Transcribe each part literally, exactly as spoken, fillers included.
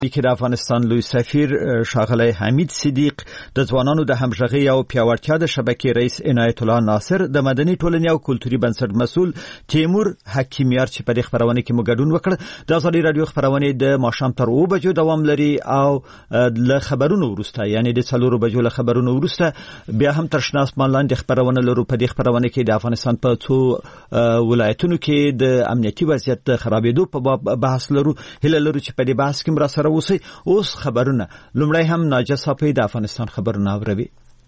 کې د افغانستان لوی سفیر ښاغلی حمید صدیق د ځوانانو د همغږۍ او پیاوړتیا د شبکې رئیس عنایت الله ناصر د مدني ټولنې او کلتوري بنسټ مسؤل تیمور حکیمیار چې په دې خبرونه کې مو ګډون وکړ. د ازادي رادیو خبرونه د ماښام تر اوه بجو دوام لري او له خبرونو وروسته یعنی د څلورو بجو له خبرونو وروسته بیا هم تر شنه اسمان لاندې خبرونه لرو. په دې خبرونه کې د افغانستان په څو ولایتونو کې د امنیتي وضعیت خرابېدو په باب بحث لرو. هله لرو چې په دې بحث کې مرسته اوسئ. اوس خبرونه لومړی هم ناجه صافی د افغانستان خبرونه اوروي.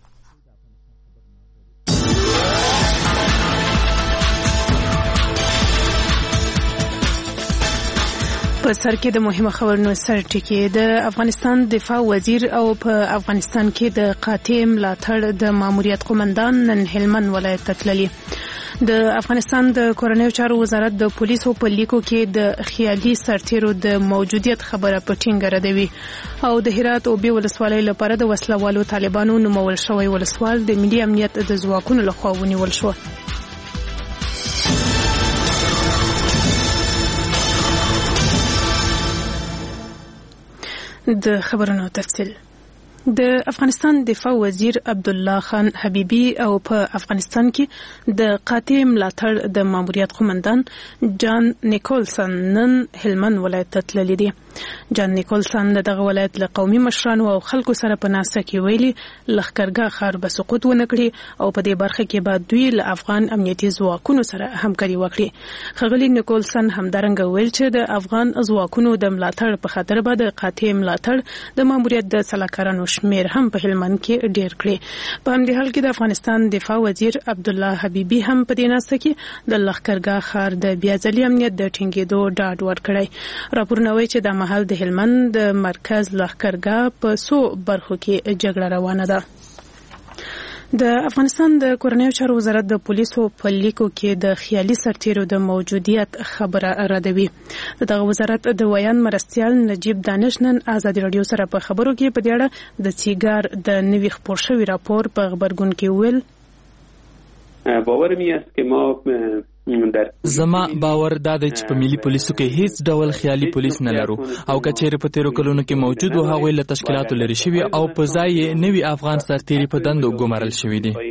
په سر کې د مهمه خبرونو سر ټکی د افغانستان دفاع وزیر او په افغانستان کې د قاطع ملاتړ د ماموریت قومندان نن هلمند ولایت ته تللي. د افغانستان د کورنیو چارو وزارت د پولیسو په لیکو کې د خیالي سرتیرو د موجودیت خبره په ټینګه ردوي او د هرات او بي ولسوالۍ لپاره د وسلوالو طالبانو نومول شوی ولسوال د ملي امنیت د ځواکونو لخوا ونیول شو. د خبرونو تفصیل. د افغانستان دفاع وزیر عبدالله خان حبیبی او په افغانستان کې د قاطع ملاتړ د ماموریت قومندان جان نیکولسن نن هلمند ولایت ته تللی دی. جان نیکولسن دغه ولایت له قومي مشرانو او خلکو سره په ناسته کې ویلي لښکرګاه ښار به سقوط ونه کړي او په دې برخه کې به دوی له افغان امنیتي ځواکونو سره همکاري وکړي. ښاغلي نیکولسن همدارنګه ویل چې د افغان ځواکونو د ملاتړ په خاطر به د قاطع ملاتړ د ماموریت د سلاکارانو شمیر هم په هلمند کې ډیر کړي. په همدې حال کې د افغانستان دفاع وزیر عبدالله حبیبی هم په دې ناسته کې د لښکرګاه ښار د بیا ځلي امنیت د ټینګېدو ډاډ ورکړی. راپورونه وایي چې د مهال د هلمند د مرکز لښکرګاه په څو برخو کې جګړه روانه ده. د افغانستان د کورنیو چارو وزارت د پولیسو په لیکو کې د خیالي سرتیرو د موجودیت خبره ردوي. دغه وزارت د ویان مرستیال نجیب دانش نن ازادي رادیو سره په خبرو کې په دې اړه د سیګار د نوي خپور شوی راپور په خبرګون کې ویل باور می است که ما زما باور دا دی چې په ملي پولیسو کې هیڅ ډول خیالي پولیس نه لرو او کچېره په تیرو کلونو کې موجود و هغوی له تشکیلاتو لري شوي او په ځای یې نوي افغان سرتیري په دندو ګمارل شوي دي.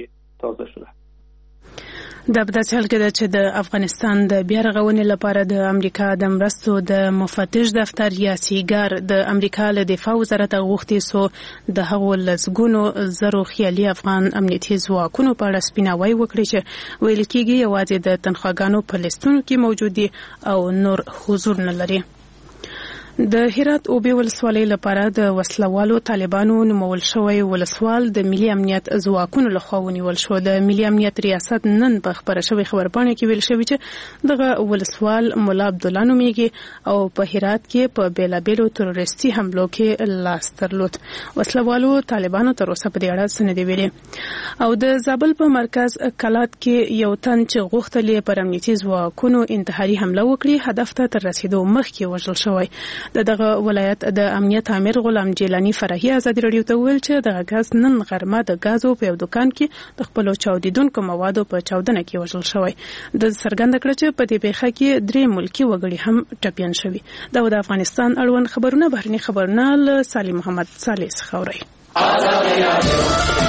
دا په داسې حال کې ده چې د افغانستان د بیا رغونې لپاره د امریکا د مرستو د مفتش دفتر یا سیګار د امریکا له دفاع وزارت غوښتي سو د هغو لسګونو زرو خیالي افغان امنیتي ځواکونو په اړه سپیناوی وکړي چې ویل کېږي یوازې د تنخواګانو په لیستونو کې موجود دي او نور حضور نه لري. د هرات او بي ولسوالۍ لپاره د وسلوالو طالبانو نومول شوی ولسوال د ملي امنیت ځواکونو لخوا ونیول شو. د ملي امنیت ریاست نن په خبره شوی خبرپاڼه کې ویل شوی چې دغه ولسوال مولا عبدالله نومیږي او په هرات کې په بیلابیلو تروریستي حملو کې لاس درلود. وسلوالو طالبانو تر اوسه په دې اړه څه نه دي ویلي. او د زابل په مرکز کلات کې یو تن چې غوښتل پر امنیتي ځواکونو انتحاري حمله وکړي هدف ته تر رسیدو مخکې وژل شوی. د دغه ولایت د امنیت امیر غلام جیلانی فرحي ازادي رادیو ته ویل چې دغه غاز نن غرمه د غازو په یو دکان کې د خپل چاودیدونکو موادو په چاودنه کې وژل شوی. د څرګنده کړ چې په دې پیښه کې درې ملکی وګړي هم ټپیان شوي. دا د افغانستان اړوند خبرونه بهرني خبرونه له سالم محمد صالح څخه اوري.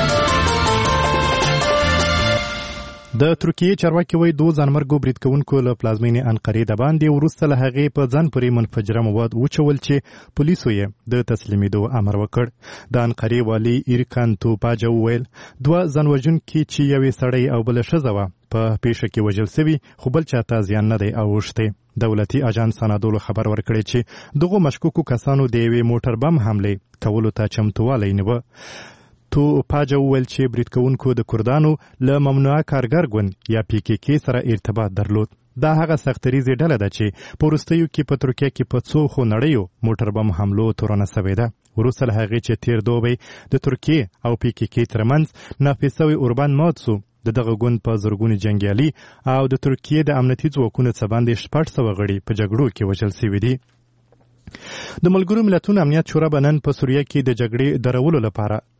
د ترکیې چارواکي وایي دوه ځانمرګو برید کوونکو له پلازمینې انقرې د باندې وروسته له هغې په ځان پورې منفجره مواد وچول چې پولیسو یې د تسلیمېدو امر وکړ. د انقرې والي ایرکان توپاجه وویل دوه ځانوژونکي چې یوې سړی او بله ښځه وه په پیښه کې وژل سوي خو بل چاته زیان نه دی اوښتی. دولتي اجانس سنادولو خبر ورکړی چې دغو مشکوکو کسانو د یوې موټر بم حملې کولو ته چمتووالی نیوه. تو پاجه وویل چې برید کوونکو د کردانو له ممنوعه کارګر ګوند یا پی کې کې سره ارتباط درلود. دا هغه سختریزې ډله ده چې په وروستیو کې په ترکیه کې په څو خونړیو موټر بم حملو تورنه سوې ده. وروسته له هغې چې تیر دوبی د ترکیې او پی کې کې ترمنځ نافذ سوی اوربان مات سو د دغه ګوند په زرګونو جنګیالي او د ترکیې د امنیتي ځواکونو څخه باندې شپږ سوه غړي په جګړو کې وژل سوي دي. د ملګرو ملتونو امنیت شورا به نن په سوریه کې د جګړې درولو لپاره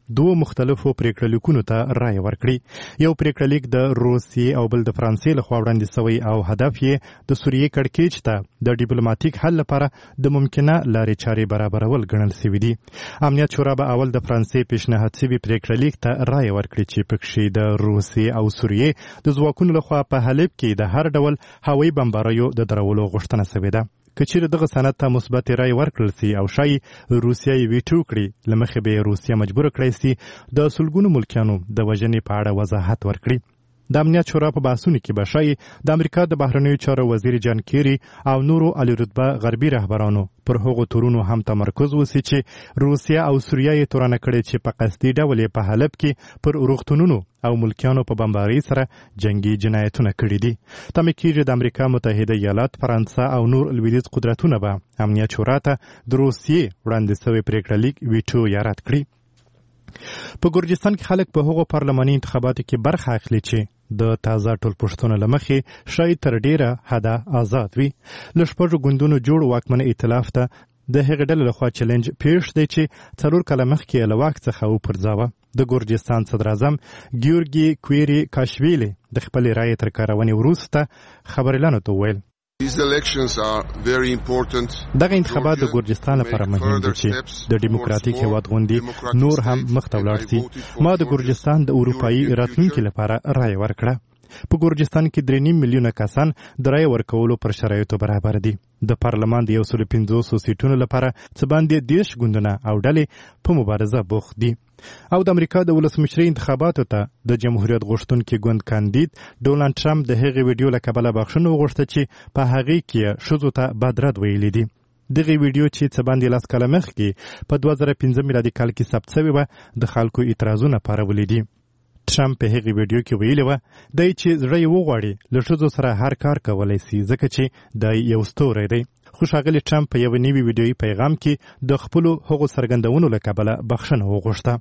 دوه مختلفو پریکړه لیکونو ته رایه ورکړي. یو پریکړه لیک د روسیې او بل د فرانسې لخوا وړاندې سوی او هدف یې د سوریې کړکېچ ته د ډیپلوماټیک حل لپاره د ممکنه لارې چارې برابرول ګڼل سوي دي. امنیت شورا به اول د فرانسې پیشنهاد سوي پریکړه لیک ته رایه ورکړي چې پکښې د روسیې او سوریې د ځواکونو لخوا په حلب کې د هر ډول هوایي بمباریو د درولو غوښتنه سوې ده. که چیرې دغه سند ته مثبت رایه ورکړل سي او شایي روسیه یې ویټو کړي، له مخې به روسیه مجبوره کړی سي د سلګونو ملکیانو د وژنې په اړه وضاحت ورکړي. د امنیت شورا په بحثونو کې به شایي د امریکا د بهرنیو چارو وزیر جان کیری او نورو عالی رتبه غربي رهبرانو پر هغو تورونو هم تمرکز وسي چې روسیه او سوریه یې تورنه کړې چې په قصدي ډول په حلب کې پر روغتونونو او ملکیانو په بمبارۍ سره جنگي جنایتونه کړي دي. تمه کېږي د امریکا متحده ایالات، فرانسه او نور لویدیځ قدرتونه به امنیت شورا ته د روسیې وړاندې سوی پریکړه لیک ویټو یا رد کړي. په ګورجستان کې خلک په هغو پارلماني انتخاباتو کې برخه اخلي چې د تازه ټولپوښتنو له مخې شاید تر ډیره حده آزاد وي. له شپږو ګوندونو جوړ واکمن ائتلاف ته د هغې ډلې لخوا چلنج پیښ دی چې څلور کاله مخکې له واک څخه وپرځاوه. د ګورجستان صدراعظم ګیورګي کویری کاشویلی د خپلې رایې تر کارونې وروسته خبریالانو ته وویل دغه انتخابات د ګورجستان لپاره مهم دي چې د ډیموکراتیک هیواد غوندې نور هم مخته ولاړ سي. ما د ګورجستان د اروپایي راتلونکي لپاره رایه ورکړه. په ګورجستان کې درې نیم میلیونه کسان د رایې ورکولو پر شرایطو برابر دي. د پارلمان د یو سلو پنځوسو سیټونو لپاره څه باندې دېرش ګوندونه او ډلې په مبارزه بوخت دي. او د امریکا د ولسمشرۍ انتخاباتو ته د جمهوریت غوښتونکي ګوند کاندید ډونالډ ټرمپ د هغې ویډیو له کبله بخښنه وغوښته چې په هغې کې ښځو ته بد رد ویلي دي. دغه ویډیو چې څه باندې لس کاله مخکې په دوه زره پنځه میلادي کال کې ثبت شوې وه د خلکو اعتراضونه پارولي دي. ټرمپ په هغې ویډیو کې ویلي وه دی چې زړه یې وغواړي له ښځو سره هر کار کولی سي ځکه چې دی یو ستوری دی. خو ښاغلي ټرمپ په یوه نوي ویډیویي پیغام کې د خپلو هغو څرګندونو له کبله بخښنه وغوښته.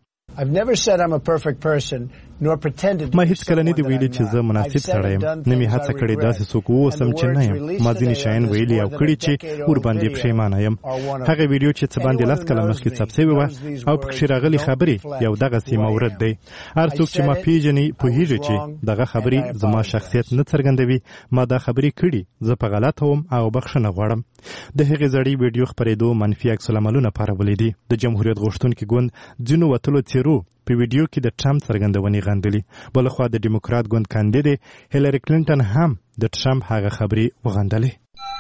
ما هیڅ کله نه دی ویلي چې زه مناسب سړی یم، نه مې هڅه کړې داسې څوک واوسم چې نه یم. ما ځینې شیان ویلي او کړي چې ورباندې پښیمانه یم. هغه ویډیو چې څه باندې لس کاله مخکې ثبت شوې وه او پکښې راغلي خبرې یو دغسې مورد دی. هر څوک چې ما پیژني پوهېږي چې دغه خبرې زما شخصیت نه څرګندوي. ما دا خبرې کړي، زه په غلطه وم او بخښنه غواړم. د هغې زړې ویډیو خپرېدو منفي عکس العملونه پارولي دي. د جمهوریت غوښتونکي ګوند ځینو وتلو څېرو په ویډیو کې د ټرمپ څرګندونې غندلي. بلخوا د ډیموکرات ګوند کاندید هیلری کلینټن هم د ټرمپ هغه خبرې وغندلې.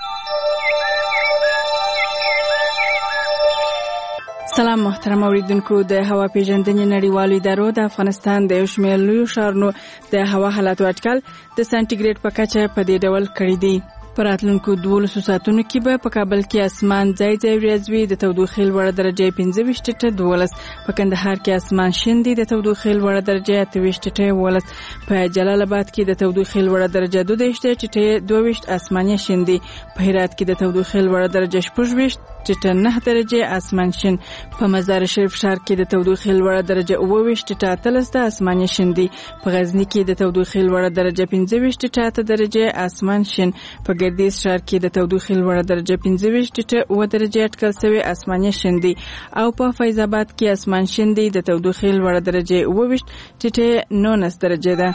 سلام محترم اوریدونکو، د هوا پیژندنې نړیوالو ادارو د افغانستان د یو شمېر لویو ښارونو د هوا حالاتو اټکل د سانټیګریډ په کچه په دې ډول کړی دی. په راتلونکو دولسو ساعتونو کې به په کابل کې اسمان ځای ځای وریځ وي، د تودوخې لوړه درجه پنځه ویشت ټیټه دولس. په کندهار کې اسمان شین دی، د تودوخې لوړه درجه اته ویشت ټیټه ولس. په جلال آباد کې د تودوخې لوړه درجه دوه دېرش ټیټه دوه ویشت اسماني شین دی. په هرات کې د تودوخې لوړه درجه شپږ ویشت ټیټه نه درجه اسمان شین. په مزار شریف ښار کې د تودوخې لوړه درجه اوه ویشت ټیټه اتلس د اسماني شین دی. په غزني کې د تودوخې لوړه درجه پنځه ویشت ټیټه اته درجه اسمان شین. په ګردیز ښار کې د تودوخې لوړه درجه پنځه ویشت ټیټه اوه درجه اټکل شوی اسماني شین دی. او په فیض آباد کې اسمان شین دی، د تودوخې لوړه درجه اوه ویشت ټیټه نولس درجه ده.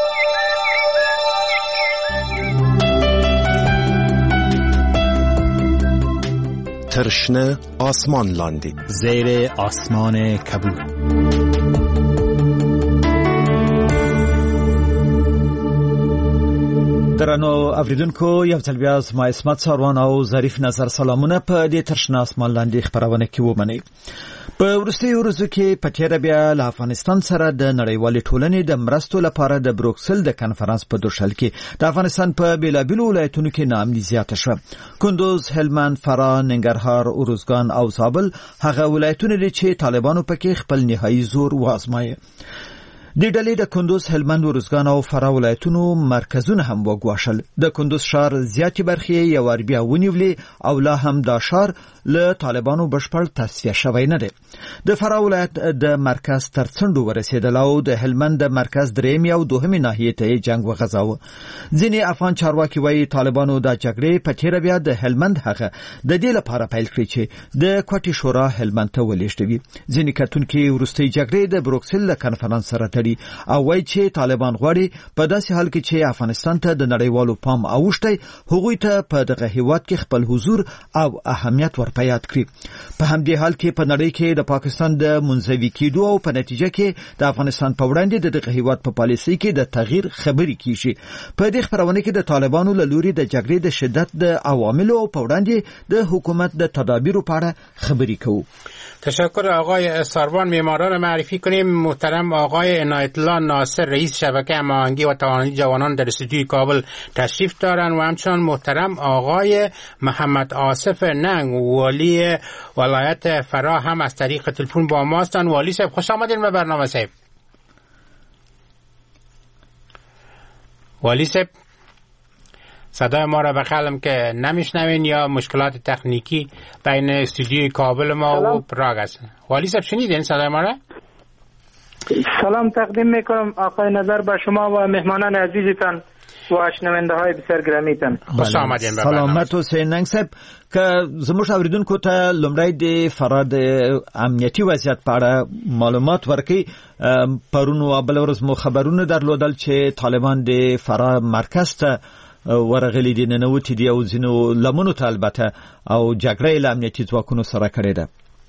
ترشنه آسمان لاندې زیر آسمان کبود. درنو اوریدونکو، یو ځل بیا زما اسمت ساروان او ظریف نظر سلامونه په دې ترشنه آسمان لاندې خبرونه کې ومنئ. په وروستیو ورځو کې په تېره بیا له افغانستان سره د نړیوالې ټولنې د مرستو لپاره د بروکسل د کنفرانس په دوشل کې د افغانستان په بېلابېلو ولایتونو کې ناامني زیاته شوه. کندوز، هلمند، فراه، ننګرهار، اروزګان او زابل هغه ولایتونه دي چې طالبانو پکې خپل نهایي زور وازمایه. د ډلې د کندوز، هلمند، ارزګان او فراه ولایتونو مرکزونه هم وګواښل. د کندوز ښار زیاتې برخې یو وار بیا ونیولې او لا هم دا ښار له طالبانو بشپړ تصفیه شوی نه دی. د فراه ولایت د مرکز تر څنډو ورسېدل او د هلمند د مرکز درېیمې او دوهمې ناحیې ته جنګ وغځاوه. ځینې افغان چارواکي وایي طالبانو دا جګړې په تېره بیا د هلمند هغه د دې لپاره پیل کړې چې د کوټې شورا هلمند ته ولېږدوي. ځینې کتونکي وروستۍ جګړې د بروکسل له کنفرانس سره تړي او وایي چې طالبان غواړي په داسې حال کې چې افغانستان ته د نړیوالو پام اوښتی هغوی ته په دغه هیواد کې خپل حضور او اهمیت ور په یاد کړي. په همدې حال کې په نړۍ کې د پاکستان د منزوي کېدو او په نتیجه کې د افغانستان په وړاندې د دغه هیواد په پالیسۍ کې د تغییر خبرې کیږي. په دې خبرونه کې د طالبانو له لوري د جګړې د شدت د عواملو او په وړاندې د حکومت د تدابیرو په اړه خبرې کوو. تشکر آقای ساروان. معماران را معرفی کنیم. محترم آقای عنایت الله ناصر رئیس شبکه هماهنگی و توانایی جوانان در استودیوی کابل تشریف دارند و همچنان محترم آقای محمد آصف ننگ والی ولایت فراه هم از طریق تلفن با ما هستند. والی صاحب خوش آمدین به برنامه صاحب. والی صاحب صدای ما را بخیالم که نمیشنوین یا مشکلات تکنیکی بین استودیوی کابل ما و پراگ است. والی صاحب شنیدین صدای ما را؟ سلام تقدیم میکنم آقای نظر به شما و مهمانان عزیزتان و شنونده های بسیار گرامیتان. خوش آمدین. سلامت حسین ننگ صاحب که زموږ اوریدونکو ته لومړی د فراه د امنیتي وضعیت په اړه معلومات ورکړي. پرون او بل ورځ مو خبرونه درلودل چې طالبان د فراه مرکز ته ورغلي دي، ننوتې دي او ځینو لمنو ته البته او جګړه له امنیتي ځواکونو سره کړې ده.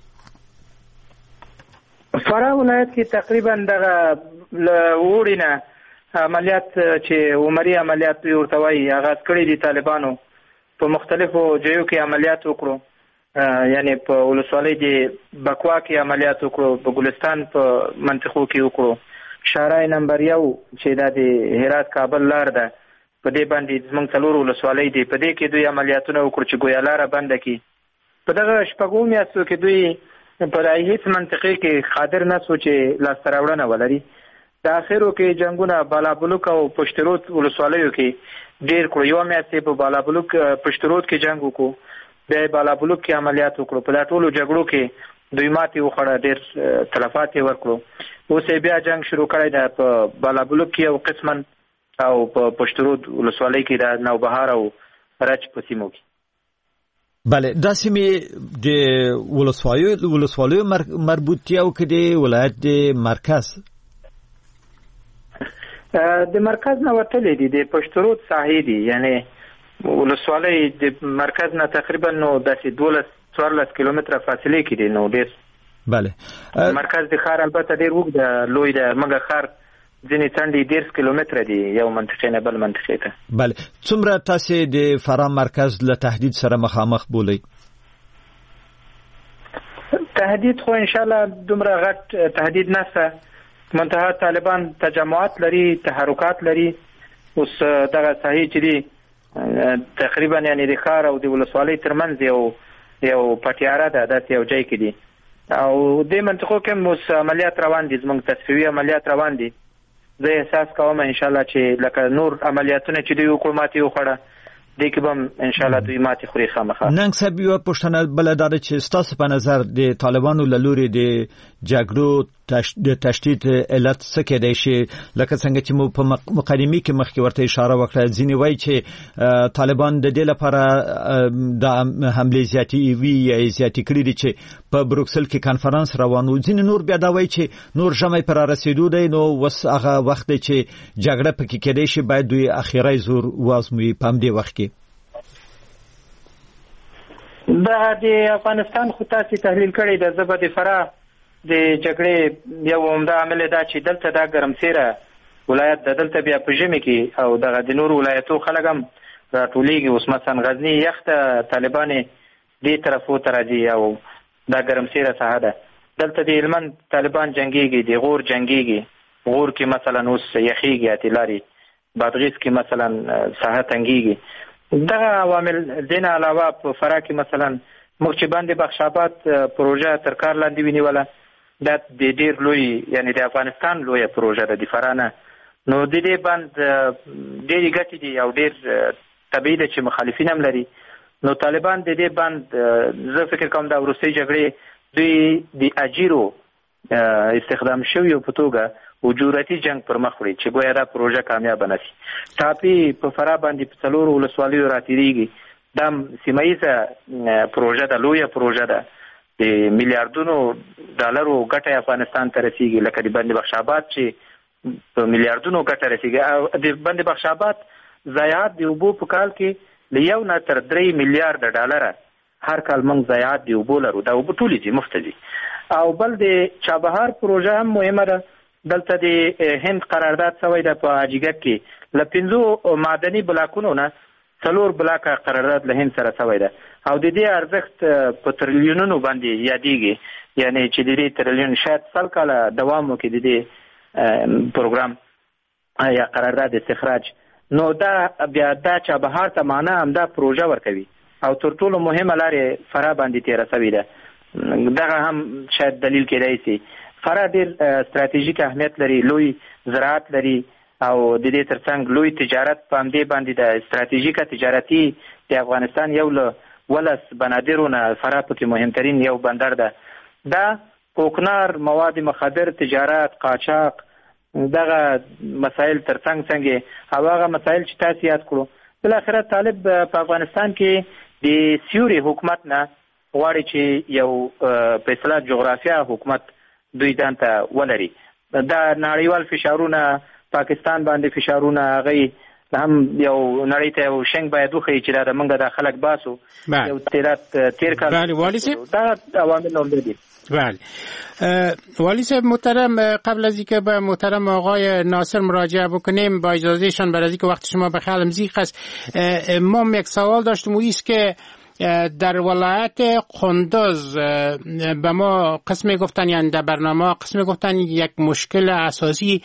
فراه ولایت کې تقریبا دغه وړي نه عملیات چې عمري عملیات ورته وایي آغاز کړي دي طالبانو. په مختلفو ځایو کې عملیات وکړو، یعنی په ولسوالۍ د بکوا کې عملیات وکړو، په ګلستان په منطقو کې وکړو، شارای نمبر یو چې دا د هرات کابل لار ده په دې باندې زمونږ څلور ولسوالۍ دي، په دې کې دوی عملیاتونه وکړو چې ګویا لاره بنده کړي. په دغه شپږو میاشتو کې دوی په هیڅ منطقې کې قادر نه سو چې لاسته راوړنه ولري. د اخرو کې جنگونه بالابلوک او پشترود ولسوالیو کې ډېر کړو. یو میاشت په بالابلوک پشترود کې جنگ وکړو، بیا بالابلوک کې عملیات وکړو. په دا ټولو جګړو کې دوی ماتې وخوړه، ډېر تلفات یې ورکړو. اوس بیا جنگ شروع کړی دی په بالابلوک کې او قسماً او په پشترود ولسوالۍ کې د نوبهار او رچ په سیمو کې. بله، دا سیمې د ولسوالیو ولسوالیو مربوطیه او کې د ولایت د مرکز د مرکز نه وتلې دي، د پشترود ساحې دي، یعنی ولسوالۍ د مرکز نه تقریبا نو داسې دولس څوارلس کیلومتره فاصله کې دي. نو ډېر بله مرکز د ښار البته ډېر اوږد ده، لوی ده، مګر ښار ځینې څنډې دېرش کیلومتره دي یو منطقې نه بل منطقې ته. بله، څومره تاسې د فراه مرکز له تهدید سره مخامخ بولئ؟ تهدید خو انشاءالله دومره غټ تهدید نشته، منتها طالبان تجمعات لري، تحرکات لري. اوس دغه ساحې چې دي تقریبا یعنې د ښار او د ولسوالۍ ترمنځ یو یو پټیاره ده، داسې یو ځای کې دي او دې منطقو کې هم اوس عملیات روان دي، زموږ تصفیوي عملیات روان دي. زه احساس کوم انشاءالله چې لکه نور عملیاتونه چې دوی وکړو ماتې وخوړه، دې کې به هم انشاءالله دوی ماتې خوري خامخا. ننګ صاحب یوه پوښتنه بله دا ده چې ستاسو په نظر د طالبانو له لورې د جګړو د تشدید علت څه کېدای شي؟ لکه څنګه چې مو په مقدمې کې مخکې ورته اشاره وکړه، ځینې وایي چې طالبان د دې لپاره د حملې زیاتې وي یا زیاتې کړي دي چې په بروکسل کې کنفرانس روان و. ځینې نور بیا دا وایي چې نور ژمی پر رسېدو دی، نو اوس هغه وخت دی چې جګړه پکې کېدای شي، باید دوی اخیری زور وازموي په همدې وخت کې. دا د افغانستان خو تاسې تحلیل کړی ده. زه به د فراه د جګړې یو عمده عامل دا چې دلته دا ګرمسیره ولایت ده، دلته بیا په ژمي کې او دغه د نورو ولایتو خلک هم راټولېږي. اوس مثلا غزني یخ ته طالبان دې طرفو ته راځي او دا ګرمسیره ساحه ده. دلته د هلمند طالبان جنګېږي، د غور جنګېږي، غور کې مثلا اوس یخېږي، اتلاري بادغیس کې مثلا ساحه تنګېږي. دغه عوامل دین علاوه په فراه کې مثلا موږ چې باندې بخش آباد پروژه تر کار لاندې ونیوله، دا د ډیر لوی یعنی د افغانستان لوی پروژه ده د فرانه. نو د دې بند ډېری ګټې دي او ډېر طبیعي ده چې مخالفین هم لري. نو طالبان د دې بند زه فکر کوم دا وروستۍ جګړې دوی د اجیرو استخدام شویو په توګه وجورتي جنگ پر مخ وړي چې ګویا دا پروژه کامیاب نه شي. ټاپي په فرا باندې په څلورو ولسوالیو راتېریږي. دا سیمه ییزه پروژه ده، لویه پروژه ده، د میلیارډونو ډالرو ګټه افغانستان ته رسیږي. لکه د بند بخش آباد چې په میلیارډونو ګټه رسیږي. او د بند بخش آباد ضایعات د اوبو په کال کې له یو نه تر درې میلیارډ ډالره هر کال موږ ضایعات د اوبو لرو. دا اوبه ټولې دي مفت دي. او بل د چابهار پروژه هم مهمه ده. دلته د هند قرارداد شوی ده په اجیګک کې له پنځو معدني بلاکونو نه څلور بلاکه قرارداد له هند سره شوی ده او د دې ارزښت په تریلیونونو باندې یادېږي. یعنی چې د دې تریلیون شاید سل کاله دوام وکړي د دې پروګرام یا قرارداد استخراج. نو دا بیا دا چابهار ته معنا همدا پروژه ورکوي او تر ټولو مهمه لارې فرا باندې تېره شوې ده. دغه هم شاید دلیل کېدای شي. فرا ډېر ستراتیژیک اهمیت لري، لوی زراعت لري او د دې ترڅنګ لوی تجارت په همدې باندې د ستراتیژیکه تجارتي د افغانستان یو له ولس بنادرو نه فرا پکې مهمترین یو بندر ده. دا کوکنار، مواد مخدر، تجارت، قاچاق، دغه مسائل ترڅنګ څنګه او هغه مسائل چې تاسو یاد کړو. بل اخر طالب په افغانستان کې د سیوري حکومت نه غواړي چې یو په اصطلاح جغرافیه حکومت دوی دانته ولري. دا نړیوال فشارونه پاکستان باندې فشارونه غي هم یو نړۍ ته یو شنګ باید وخی چې دا موږ د خلک باسو یو تعداد تیر کال دا عوامل هم دي. بله والی صاحب محترم، قبل از اینکه به محترم آقای ناصر مراجعه بکنیم با اجازهشان برای اینکه وقت شما بخیر مزیق است، ما یک سوال داشتیم و ایست که در ولایت قندوز به ما قسم گفتن، یعنی در برنامه قسم گفتن یک مشکل اساسی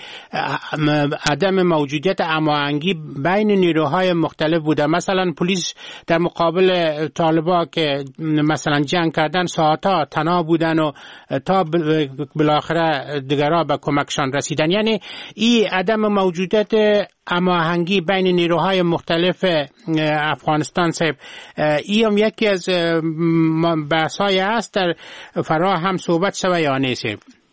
عدم موجودیت هماهنگی بین نیروهای مختلف بوده. مثلا پلیس در مقابل طالبا که مثلا جنگ کردن ساعتا تنها بودن و تا بالاخره دیگرها به کمکشان رسیدن. یعنی این عدم موجودیت هماهنگی بین نیروهای مختلف افغانستان صاحب این هم یکی از بحث‌های است در فرا هم صحبت شوه یا نیست؟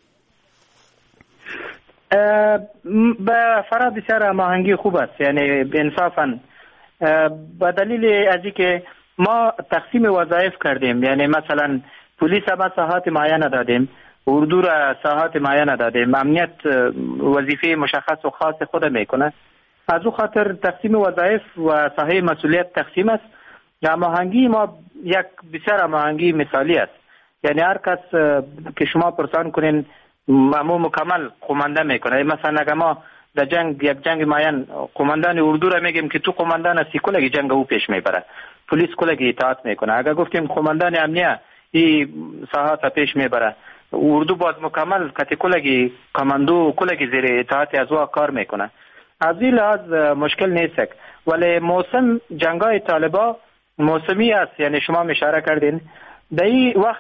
به فرا بسیار هماهنگی خوب است، یعنی انصافا به دلیل از اینکه ما تقسیم وظایف کردیم. یعنی مثلا پلیس ما ساحات معینه دادیم، اردو را ساحات معینه دادیم، امنیت وظیفه مشخص و خاص خود میکنه. از او خاطر تقسیم وظایف و ساحه مسئولیت تقسیم است. هماهنگی ما یک بسیار هماهنگی مثالی است. یعنی هر کس که شما پرسان کنین مامو مکمل قمانده میکنه. مثلا اگه ما در جنگ یک جنگ معین قماندان اردو را میگیم که تو قماندان هستی کلگی جنگ او پیش میبره، پلیس کلگی اطاعت میکنه. اگه گفتیم قماندان امنیه این ساحات پیش میبره، اردو باز مکمل کتی کلگی کماندو کلگی زیر اطاعت از او کار میکنه. از این لحاظ مشکل نیست. ولی موسم جنگای طالبا موسمی است. یعنی شما اشاره کردین در این وقت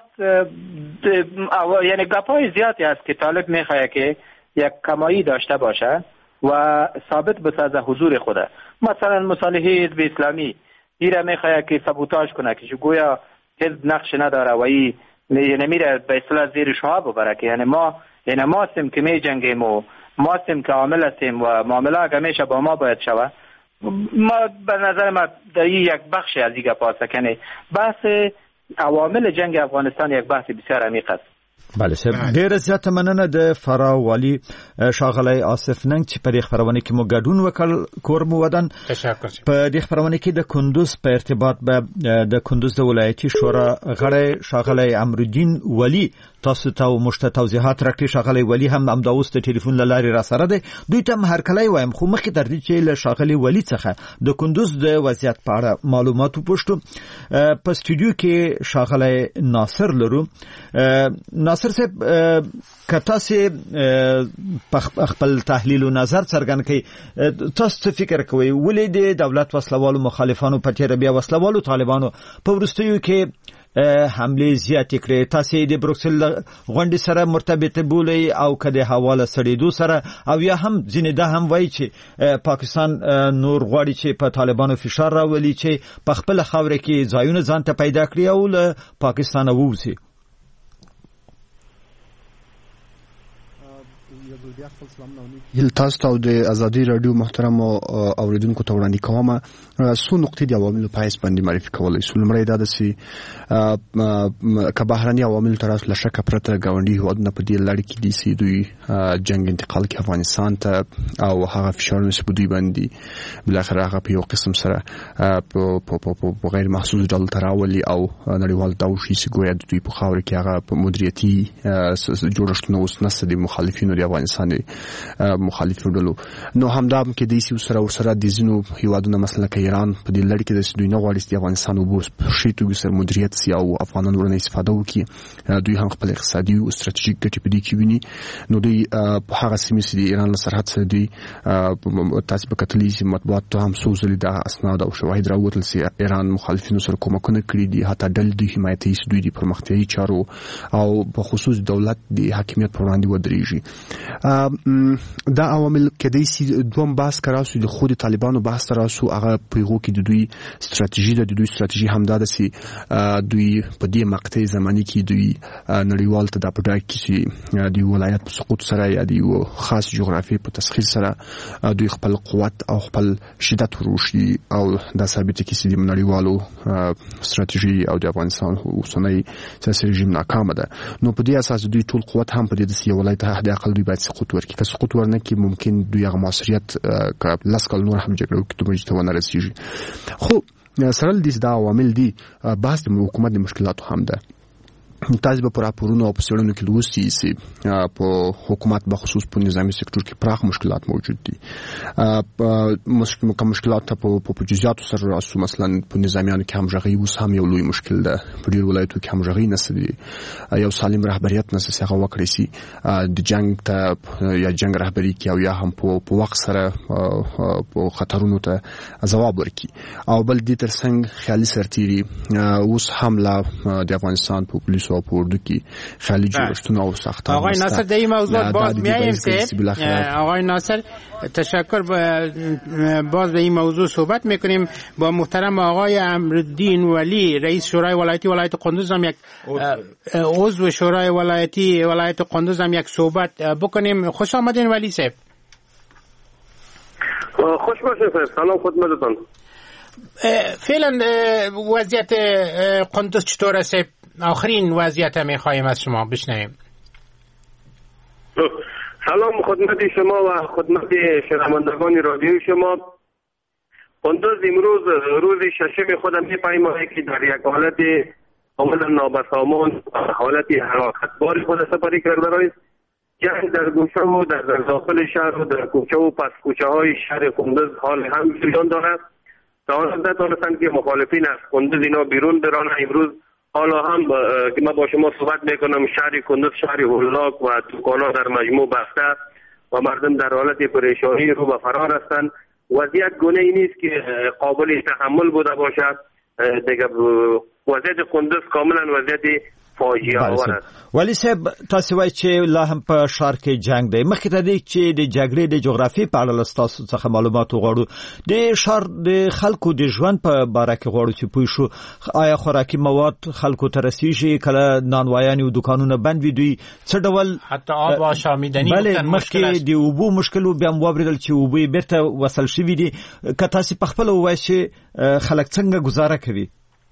یعنی گپای زیادی است که طالب میخواه که یک کمایی داشته باشه و ثابت بسازه حضور خوده. مثلا مصالحه حزب اسلامی ایره میخواه که سبوتاژ کنه که گویا حزب نقش نداره و این نمیره به اصطلاح زیر شما ببره که یعنی ما یعنی ما هستیم که می جنگیم و ما هستیم که عامل هستیم و معامله همیشه با ما باید شوه. ما به نظر ما در یک بخش از دیگه پاسه کنه بحث عوامل جنگ افغانستان یک بحث بسیار عمیق است. بله صاحب، ډیره زیاته مننه د فرا والی ښاغلی آصف ننګ چې په دې خپرونه کې مو ګډون وکړ. کور مو ودان. په دې خپرونه کې د کندوز په ارتباط به د کندوز د ولایتي شورا غړی ښاغلی امرالدین ولی تاسو ته مشته توضیحات راکړي. ښاغلی ولی هم همدا اوس د ټلیفون له لارې را سره دی. دوی ته هم هرکلی وایم، خو مخکې تر دې چې له ښاغلي ولی څخه د کندوز د وضعیت په اړه معلومات وپوښتو، په سټوډیو کې ښاغلی ناصر لرو. ناصر صاحب، که تاسو خپل تحلیل او نظر څرګند کړئ، تاسو څه فکر کوئ ولې د دولت وسلوالو مخالفانو په تیر بیا وسلوالو طالبانو په ورستیو کې حمله زیات کړې. تاسو د بروکسل غونډې سره مرتبط بولئ او کده حواله سړېدو سره او یا هم ځینې دا هم وایي چې پاکستان نور غواړي چې په طالبانو فشار راولي چې په خپل خاوره کې ځایونه ځان ته پیدا کړي او له پاکستان ووځي. هل تاسو ته د ازادي رادیو محترم اوریدونکو ته وړاندې کوم څو نقطې د عواملو په حساب باندې معرفي کولای شو. لمړی دا د سي ک بهرني عوامل تر اوسه لشکه پرته غونډي هودنه په دې لړ کې دي سي دوی جنگ انتقال کې افغانستان ته او هغه فشارونه چې دوی باندې بل اخر هغه په یو قسم سره په غیر محسوس ډول تراولي او نړیوال توشي چې ګویا دوی په خاور کې هغه په مدیریتي جوړښتونه اوس نسته د مخالفینو د افغانستان مخالفینو ډلو. نو همدا کې د سي سره او سره د زینو هیوادونو مثلا کې ایران په دې لړ کې د دوی نه غواړي چې افغانستان وبوس شي توګه سر مدیریت سي او افغانانو ورنه استفاده وکړي. دوی هم خپل اقتصادي او ستراتیژیک ګټې په دې کې ویني. نو دوی په هغه سیمه چې د ایران له سرحد سره دوی تاسو په کتلې چې مطبوعات ته هم سوزلي د اسناد او شواهد راوتل چې ایران مخالفینو سره کومکونه کړی دي حتی ډل دوی حمایتي دوی د پرمختیايي چارو او په خصوص دولت د حاکمیت پر وړاندې ودرېږي. دا عوامل کدی سي دوم باس کراسو د خود طالبانو بحث تراسو هغه پیغو کې د دوی ستراتیژي د دوی ستراتیژي همدا د سي دوی په دې مقطع زماني کې دوی نړیوال ته د پټای کې د ولایت په سقوط سره یا د خاص جغرافي په تسخیر سره دوی خپل قوت او خپل شدت وروشي او د ثابت کې سي د نړیوالو ستراتیژي او د افغانستان اوسنۍ سیاسي رژیم ناکامه ده. نو په دې اساس دوی ټول قوت هم په دې د سي ولایت ته د اقل دوی باید سقوط ورکړي. که سقوط ورنه کې ممکن دوی هغه موثریت ک لاسکل نور هم جګړه وکړي ته مجته ونه رسیږي. خو سره دې دا عوامل دي بحث د حکومت د مشکلاتو هم ده. تاسو به پر راپورونو او پسړونو کې لوستي چې په حکومت به خصوص په نظامی سکتور کې پراخ مشکلات موجود دي. مشکل مشکلات په په جزئیاتو سره راسو مثلا په نظامیانو کې همغږي اوس هم یو لوی مشکل ده. په ډیر ولایتو کې همغږي نشته دي. یو سالم رهبریت نشته هغه وکړي سي د جنگ ته یا جنگ رهبری کې او یا هم په وخت سره په خطرونو ته ځواب ورکړي او بل دې ترڅنګ خیالي سرتيري اوس هم لا د افغانستان په پولیسو او پوردو کې خیالي جوړښتونه او ساختمان. آقای ناصر در این موضوع باز میایم که آقای ناصر تشکر باز به این موضوع صحبت میکنیم با محترم آقای امرالدین ولی رئیس شورای ولایتی ولایت قندوز هم یک عضو شورای ولایتی ولایت قندوز هم یک صحبت بکنیم. خوش آمدین ولی صاحب. خوش باشید صاحب. سلام خدمتتون. فعلا وضعیت قندوز چطور است؟ آخرین وضعیت میخوایم از شما بشنویم. سلام خدمت شما و خدمت شنوندگان رادیو شما. قندوز امروز روز ششم خودم میپیماید که در یک حالت کاملا نابسامان حالت حراکتبار خود سپری کرده است. جنگ در گوشه و در داخل شهر و در کوچه و پس کوچه های شهر قندوز حال هم جریان دارد. تا آن دانستند که مخالفین از قندوز اینا بیرون برانه. امروز حالا هم که من با شما صحبت میکنم شهر قندوز شهر هولاک و دکان‌ها در مجموع بسته و مردم در حالت پریشانی رو به فرار هستند. وضعیت گونه ای نیست که قابل تحمل بوده باشد. دیگه وضعیت قندوز کاملا وضعیت فاجعه آور است. ولی صاحب تاسو وایي چې لا هم په ښار کې جنگ دی. مخکې ته دی چې د جګړې د جغرافي په اړه ستاسو څخه معلومات وغواړو. د ښار د خلکو د ژوند په باره کې غواړو چې پوه شو آیا خوراکي مواد خلکو ته رسیږي؟ کله نانوایان او دکانونه بند وي دوی څه ډول حتی آب او شامیدنی مشکل است. د اوبو مشکل بیا هم واوریدل چې اوبه بیرته وصل شوي دي. که تاسو په خپل وایي چې خلک څنګه گزاره کوي؟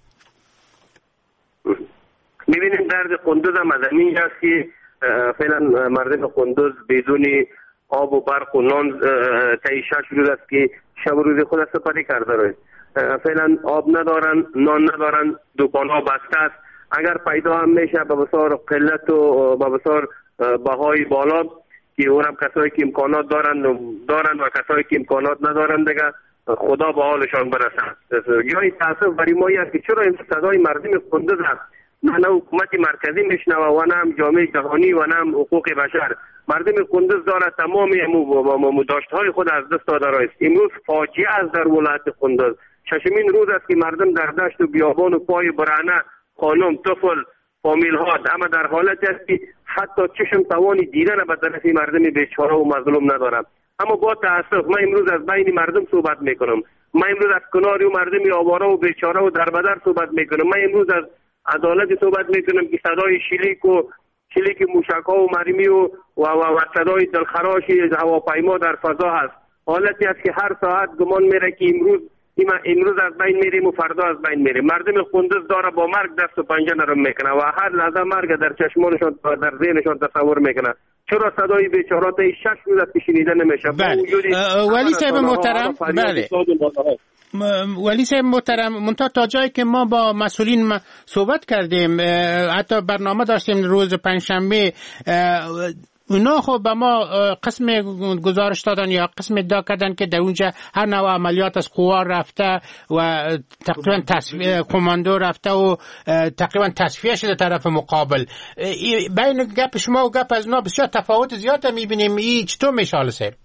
میبینیم درد قندوز هم از همین است که فعلا مردم قندوز بدون آب و برق و نان طی شش روز است که شب روز خود سپری کرده است. فعلا آب ندارن، نان ندارن، دکان ها بسته است. اگر پیدا هم میشه به بسیار قلت و به بسیار بهای بالا که اونم کسایی که امکانات دارن دارن و کسایی که امکانات ندارن دیگه خدا به حالشان برسد. جای تاسف برای ما است که چرا این صدای مردم قندوز است نه حکومت مرکزی میشنوه و نه هم جامعه جهانی و نه هم حقوق بشر. مردم قندوز داره تمام داشتهای خود از دست داده است. امروز فاجعه است در ولایت قندوز. ششمین روز است که مردم در دشت و بیابان و پای برهنه خانم، طفل، فامیل ها اما در حالتی است که حتی چشم توانی دیدن به طرف مردم بیچاره و مظلوم ندارم. اما با تاسف من امروز از بین مردم صحبت میکنم. من امروز از کنار و مردم آواره و بیچاره و دربدر صحبت میکنم. من امروز از عدالت صحبت میکنم که صدای شلیک و شلیک موشک ها و مرمی و و, و, و صدای دلخراش هواپیما در فضا هست. حالتی است که هر ساعت گمان میره که امروز امروز از بین میریم و فردا از بین میریم. مردم قندوز داره با مرگ دست و پنجه نرم میکنه و هر لحظه مرگ در چشمانشان در ذهنشان تصور میکنه. چرا صدای بیچاره تا شش روز از شنیده نمیشه؟ بله. ولی صاحب محترم، بله ولی صاحب محترم، منتها تا جایی که ما با مسئولین صحبت کردیم، حتی برنامه داشتیم روز پنجشنبه، اونا خب به ما قسم گزارش دادن یا قسم ادعا کردن که در اونجا هر نوع عملیات از قوا رفته و تقریبا تصفیه کماندو رفته و تقریبا تصفیه شده طرف مقابل. بین گپ شما و گپ از اونا بسیار تفاوت زیاد میبینیم. این چطور میشه حال سر؟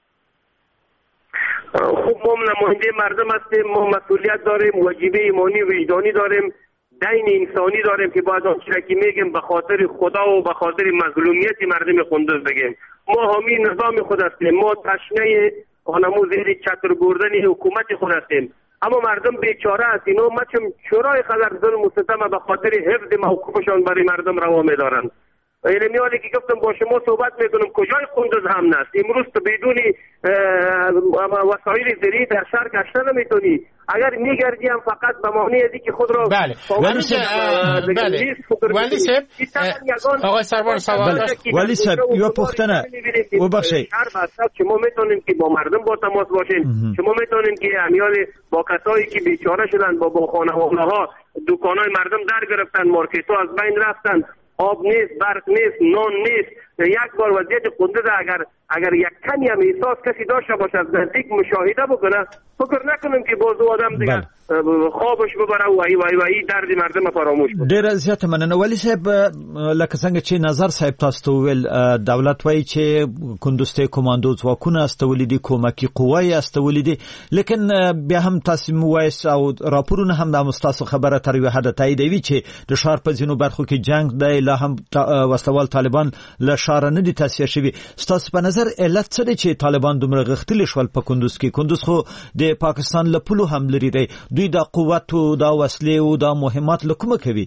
خب ما نماینده مردم هستیم، ما مسئولیت داریم، واجبه ایمانی و وجدانی داریم، دین انسانی داریم که باید آن چیزی که میگیم به خاطر خدا و به خاطر مظلومیت مردم قندوز بگیم. ما حامی نظام خود هستیم، ما تشنه آنمو زیر چتر بردن حکومت خود هستیم، اما مردم بیچاره است. اینا مچم شورای خلق ظلم و ستم به خاطر حفظ موقفشان برای مردم روا میدارن. این میالی که گفتم با شما صحبت میکنم کجای قندوز هم نست. امروز تو بدون وسایل زری در شهر گشته نمیتونی. اگر میگردی هم فقط به معنی ازی که خود را بله ولی صاحب بله ولی صاحب آقای سروان سوال داشت. ولی صاحب یو پختنه و بخشی شما میتونیم که با مردم با تماس باشین. شما میتونیم که امیال با کسایی که بیچاره شدن با با خانواده ها دکانای مردم در گرفتن، مارکت ها از بین رفتن، آب نیست، برق نیست، نان نیست. یک بار وضعیت قندوز اگر اگر یک کمی هم احساس کسی داشته باشه از نزدیک مشاهده بکنه، فکر نکنم که باز آدم دیگه خوابش ببره و ای وای وای درد مردم فراموش کنه. ډیر زیات مننه. ولی صاحب لکه څنګه چې نظر صاحب تاسو ویل دولت وایي چې کندوز ته کماندو ځواکونه استولې دي، کومکی قوای استولې دي، لیکن بیا هم تاسو موایس او راپورونه هم د مستاسو خبره تر یو حد تاییدوي چې د شهر په ځینو برخو کې جنگ دی، لا هم وسوال طالبان له شهر نه دي تاسیه شوي. ستاسو په نظر علت څه دی چې طالبان دومره غښتلي شول په کندوز کې؟ کندوز خو د پاکستان له پولو هم لري دی، دوی دا قوت و دا وسلې و دا مهمات له کومه کوي؟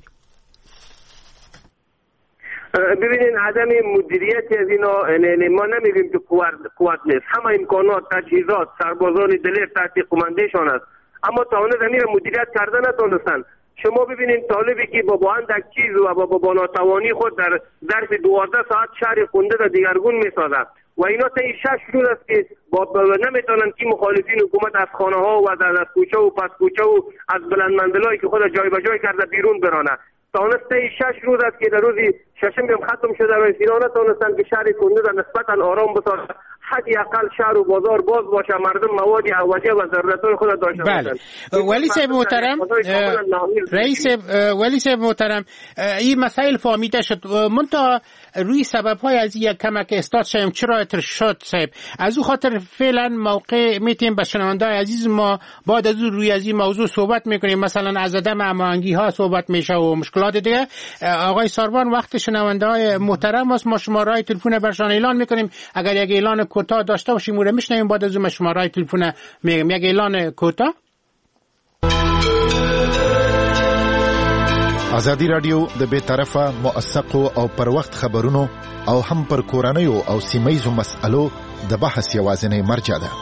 ببینین عدم مدیریت از اینا، ما نمیگیم که قوت نیست، همه امکانات، تجهیزات، سربازان دلیر تحت قماندهشان است، اما تا اون زمین مدیریت کرده نتونستن. شما ببینین طالبی که با باندک چیز و با با ناتوانی خود در ظرف دوازده ساعت شهر قندوز را دیگرگون میسازه و اینا تا شش روز است که با نمیتونن که مخالفین حکومت از خانه ها و از کوچه و پس کوچه و از بلند منزلایی که خود جای به جای کرده بیرون برانه. تانسته شش روز است که در روزی ششم هم ختم شده و اینا نتونستن که شهر قندوز نسبتا آرام بسازه، حدی اقل شهر و بازار باز باشه، مردم مواد اولیه و ضرورتهای خود داشته باشند. ولی صاحب محترم، رئیس ولی صاحب محترم، این مسائل فهمیده شد، منتها روی سبب‌های از یک کمک استاد شیم چرا اتر شد صاحب؟ از او خاطر فعلا موقع میتیم به شنونده‌های عزیز ما بعد از روی از این موضوع صحبت میکنیم، مثلا از عدم هماهنگی ها صحبت میشه و مشکلات دیگه. آقای ساروان وقت شنونده‌های محترم است، ما شماره‌های تلفن برشان اعلان میکنیم، اگر یک اعلان کوتاه داشته باشیم رو میشنویم، بعد از اون شماره‌های تلفن میگم یک اعلان کوتاه. ازادي رادیو د بے طرفه موثقو او پر وخت خبرونو او هم پر کورنیو او سیمایزو مسالو د بحث یوازینی مرجع ده.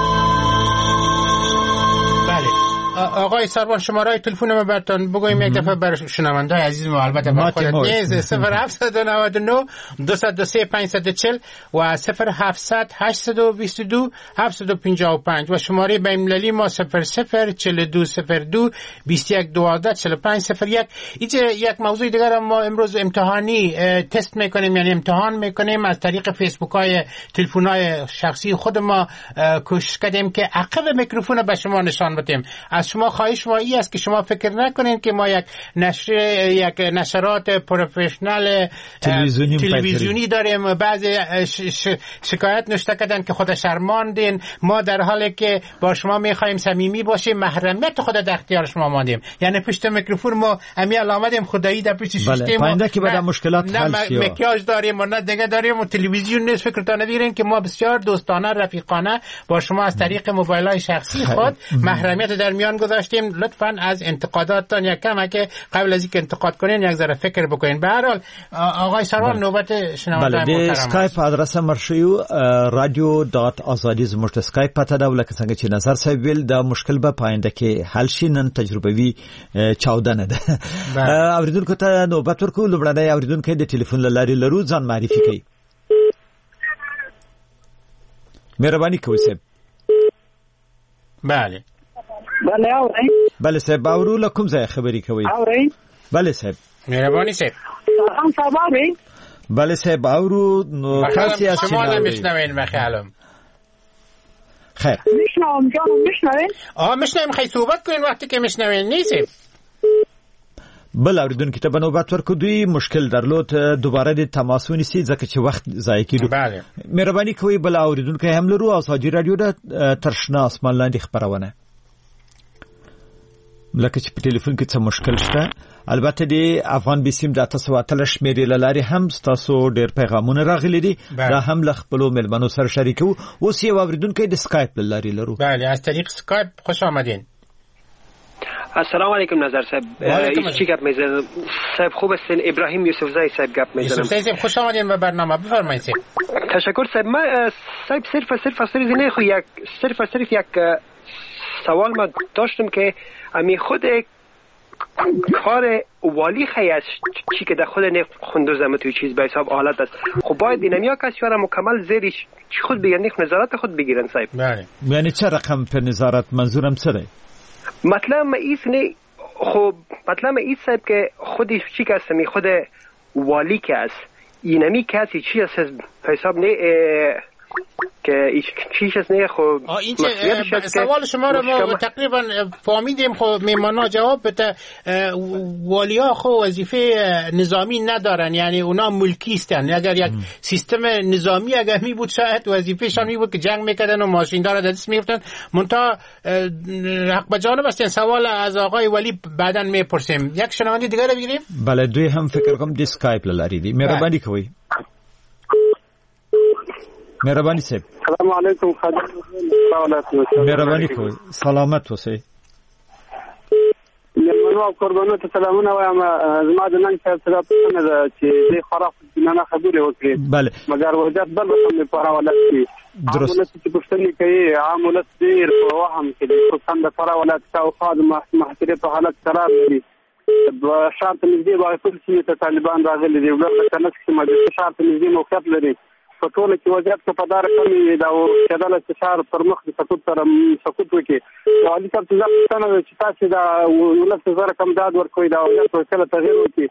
آقای سروان شماره تلفن ما براتون بگویم یک دفعه بر شنونده‌های عزیز ما، البته با خودت نیز صفر هفت نه نه دو صفر سه پنج صفر چهل و صفر هفت هشت دو دو هفت پنج پنج و شماره بین‌المللی ما صفر صفر چهل دو صفر دو بیست و یک دوازده چهل و پنج صفر یک. اینجا یک موضوع دیگر ما امروز امتحانی تست میکنیم، یعنی امتحان میکنیم از طریق فیسبوک های تلفن های شخصی خود ما کوشش کردیم که عقب میکروفون به شما نشان بدیم. از از شما خواهش ما این است که شما فکر نکنین که ما یک نشر یک نشرات پروفشنال تلویزیونی, تلویزیونی داریم. بعضی ش... ش... شکایت نوشته کردن که خود شرماندین. ما در حالی که با شما میخوایم صمیمی باشیم محرمیت خود در اختیار شما ماندیم. یعنی پشت میکروفون ما امی آمدیم خدایی در پشت شیشتیم. بله که بعد مشکلات حل شه. نه مکیاج داریم و نه دیگه داریم و تلویزیون نیست. فکرتان ندارین که ما بسیار دوستانه رفیقانه با شما از طریق موبایل‌های شخصی خود محرمیت در میان گذاشتیم. لطفاً از انتقاداتتان یک کم که قبل از اینکه انتقاد کنین یک ذره فکر بکنین. به هر حال آقای سروان نوبت شنونده محترم. بله اسکایپ ادرس مرشیو رادیو دات آزادی زموږ اسکایپ پته دا ولکه څنګه چې نظر صاحب ویل دا مشکل به پاینده کې حل شي. نن تجربوي چاودنه ده. اوریدونکو ته نوبت ورکو. لومړنی اوریدونکو د ټلیفون لاري لرو ځان معرفي کوي. مهرباني کوئ صاحب. بله بله اورئ. بله صاحب اورو له کوم ځای خبرې کوي؟ اورئ. بله صاحب. مهرباني صاحب. سلام صاحب اورئ. بله صاحب اورو نو تاسو یې شما نمیشنوین بخیالم. خیر. میشنوم جانم میشنوین؟ آه میشنویم. خیلی صحبت کنین وقتی که میشنوین نیست. بل اوریدونکو ته بنوبت ورکو. دوی مشکل درلود دوباره د تماس ونیسي ځکه چې وخت ضایع کیدو. بله مهرباني کوئ بل اوریدونکو هم لرو. ازادي رادیو د ترشنا اسمان لاندې خبرونه لکه چې په ټلیفون کې څه مشکل شته. البته د افغان بیسیم د تاسو اتل شمیرې لاري هم تاسو ډېر پیغامونه راغلي دي. دا هم ل خپل ملمنو سره شریکو. اوس یو اوریدونکو د اسکایپ لاري لرو. بله از طریق اسکایپ خوش آمدین. السلام علیکم نظر صاحب. چی گپ میزنم صاحب؟ خوب هستین؟ ابراهیم یوسفزای صاحب گپ میزنم. یوسفزای صاحب خوش آمدین به برنامه. بفرمایید صاحب. تشکر صاحب. ما صاحب صرف صرف صرف نه خو یک صرف صرف یک سوال ما داشتم که امی خود کار والی خیاس چی که در خود نه خوندوزم توی چیز به حساب حالت است. خب باید اینمیا کسی را مکمل زیرش خود بگیرن نظارت خود بگیرن صاحب. بله یعنی چه رقم پر نظارت منظورم چه؟ مطلب ایس نه. خب مطلب ایس صاحب که خودش چی که است می خود والی که است اینمی کسی چی است حساب نه که چیش است نه. خب این سوال شما رو ما تقریبا فهمیدیم. خب میمانا جواب بده. والیا خب وظیفه نظامی ندارن، یعنی اونا ملکی هستن. اگر یک سیستم نظامی اگر می بود شاید وظیفه‌شان می بود که جنگ میکردن و ماشیندار در دست میگرفتن. منتها حق به جانب هستن. سوال از آقای ولی بعداً میپرسیم. یک شنونده دیگه رو بگیریم. بله دوی هم فکر کنم دیسکایپ لاری دی. مهربانی کوي. مهربانی صاحب. سلام علیکم خادم. مهربانی کوي. سلامت اوسئ. یمنو قربانو ته سلامونه وایم. زما د نن څه سره پوښتنه ده چې د خراب نه خبرې وکړي. بله. مګر وجات بل رقم لپاره ولات کی. درست. عاملت چې پوښتنه کوي عاملت ډیر په وهم کې د څنګه د لپاره ولات او خاد محاصره په حالت قرار لري. د شرط نږدې باندې ټول چې ته طالبان راغلي دي ولر کنه چې مجلس شرط نږدې موقعیت لري. په ټول کې وضعیت په پدار کمی دا او کېدل چې شهر پر مخ د سقوط سره سقوط وکړي. علي صاحب څه ځکه چې تاسو دا ولس زره کم داد ورکوي دا او څه کله تغیر وکړي.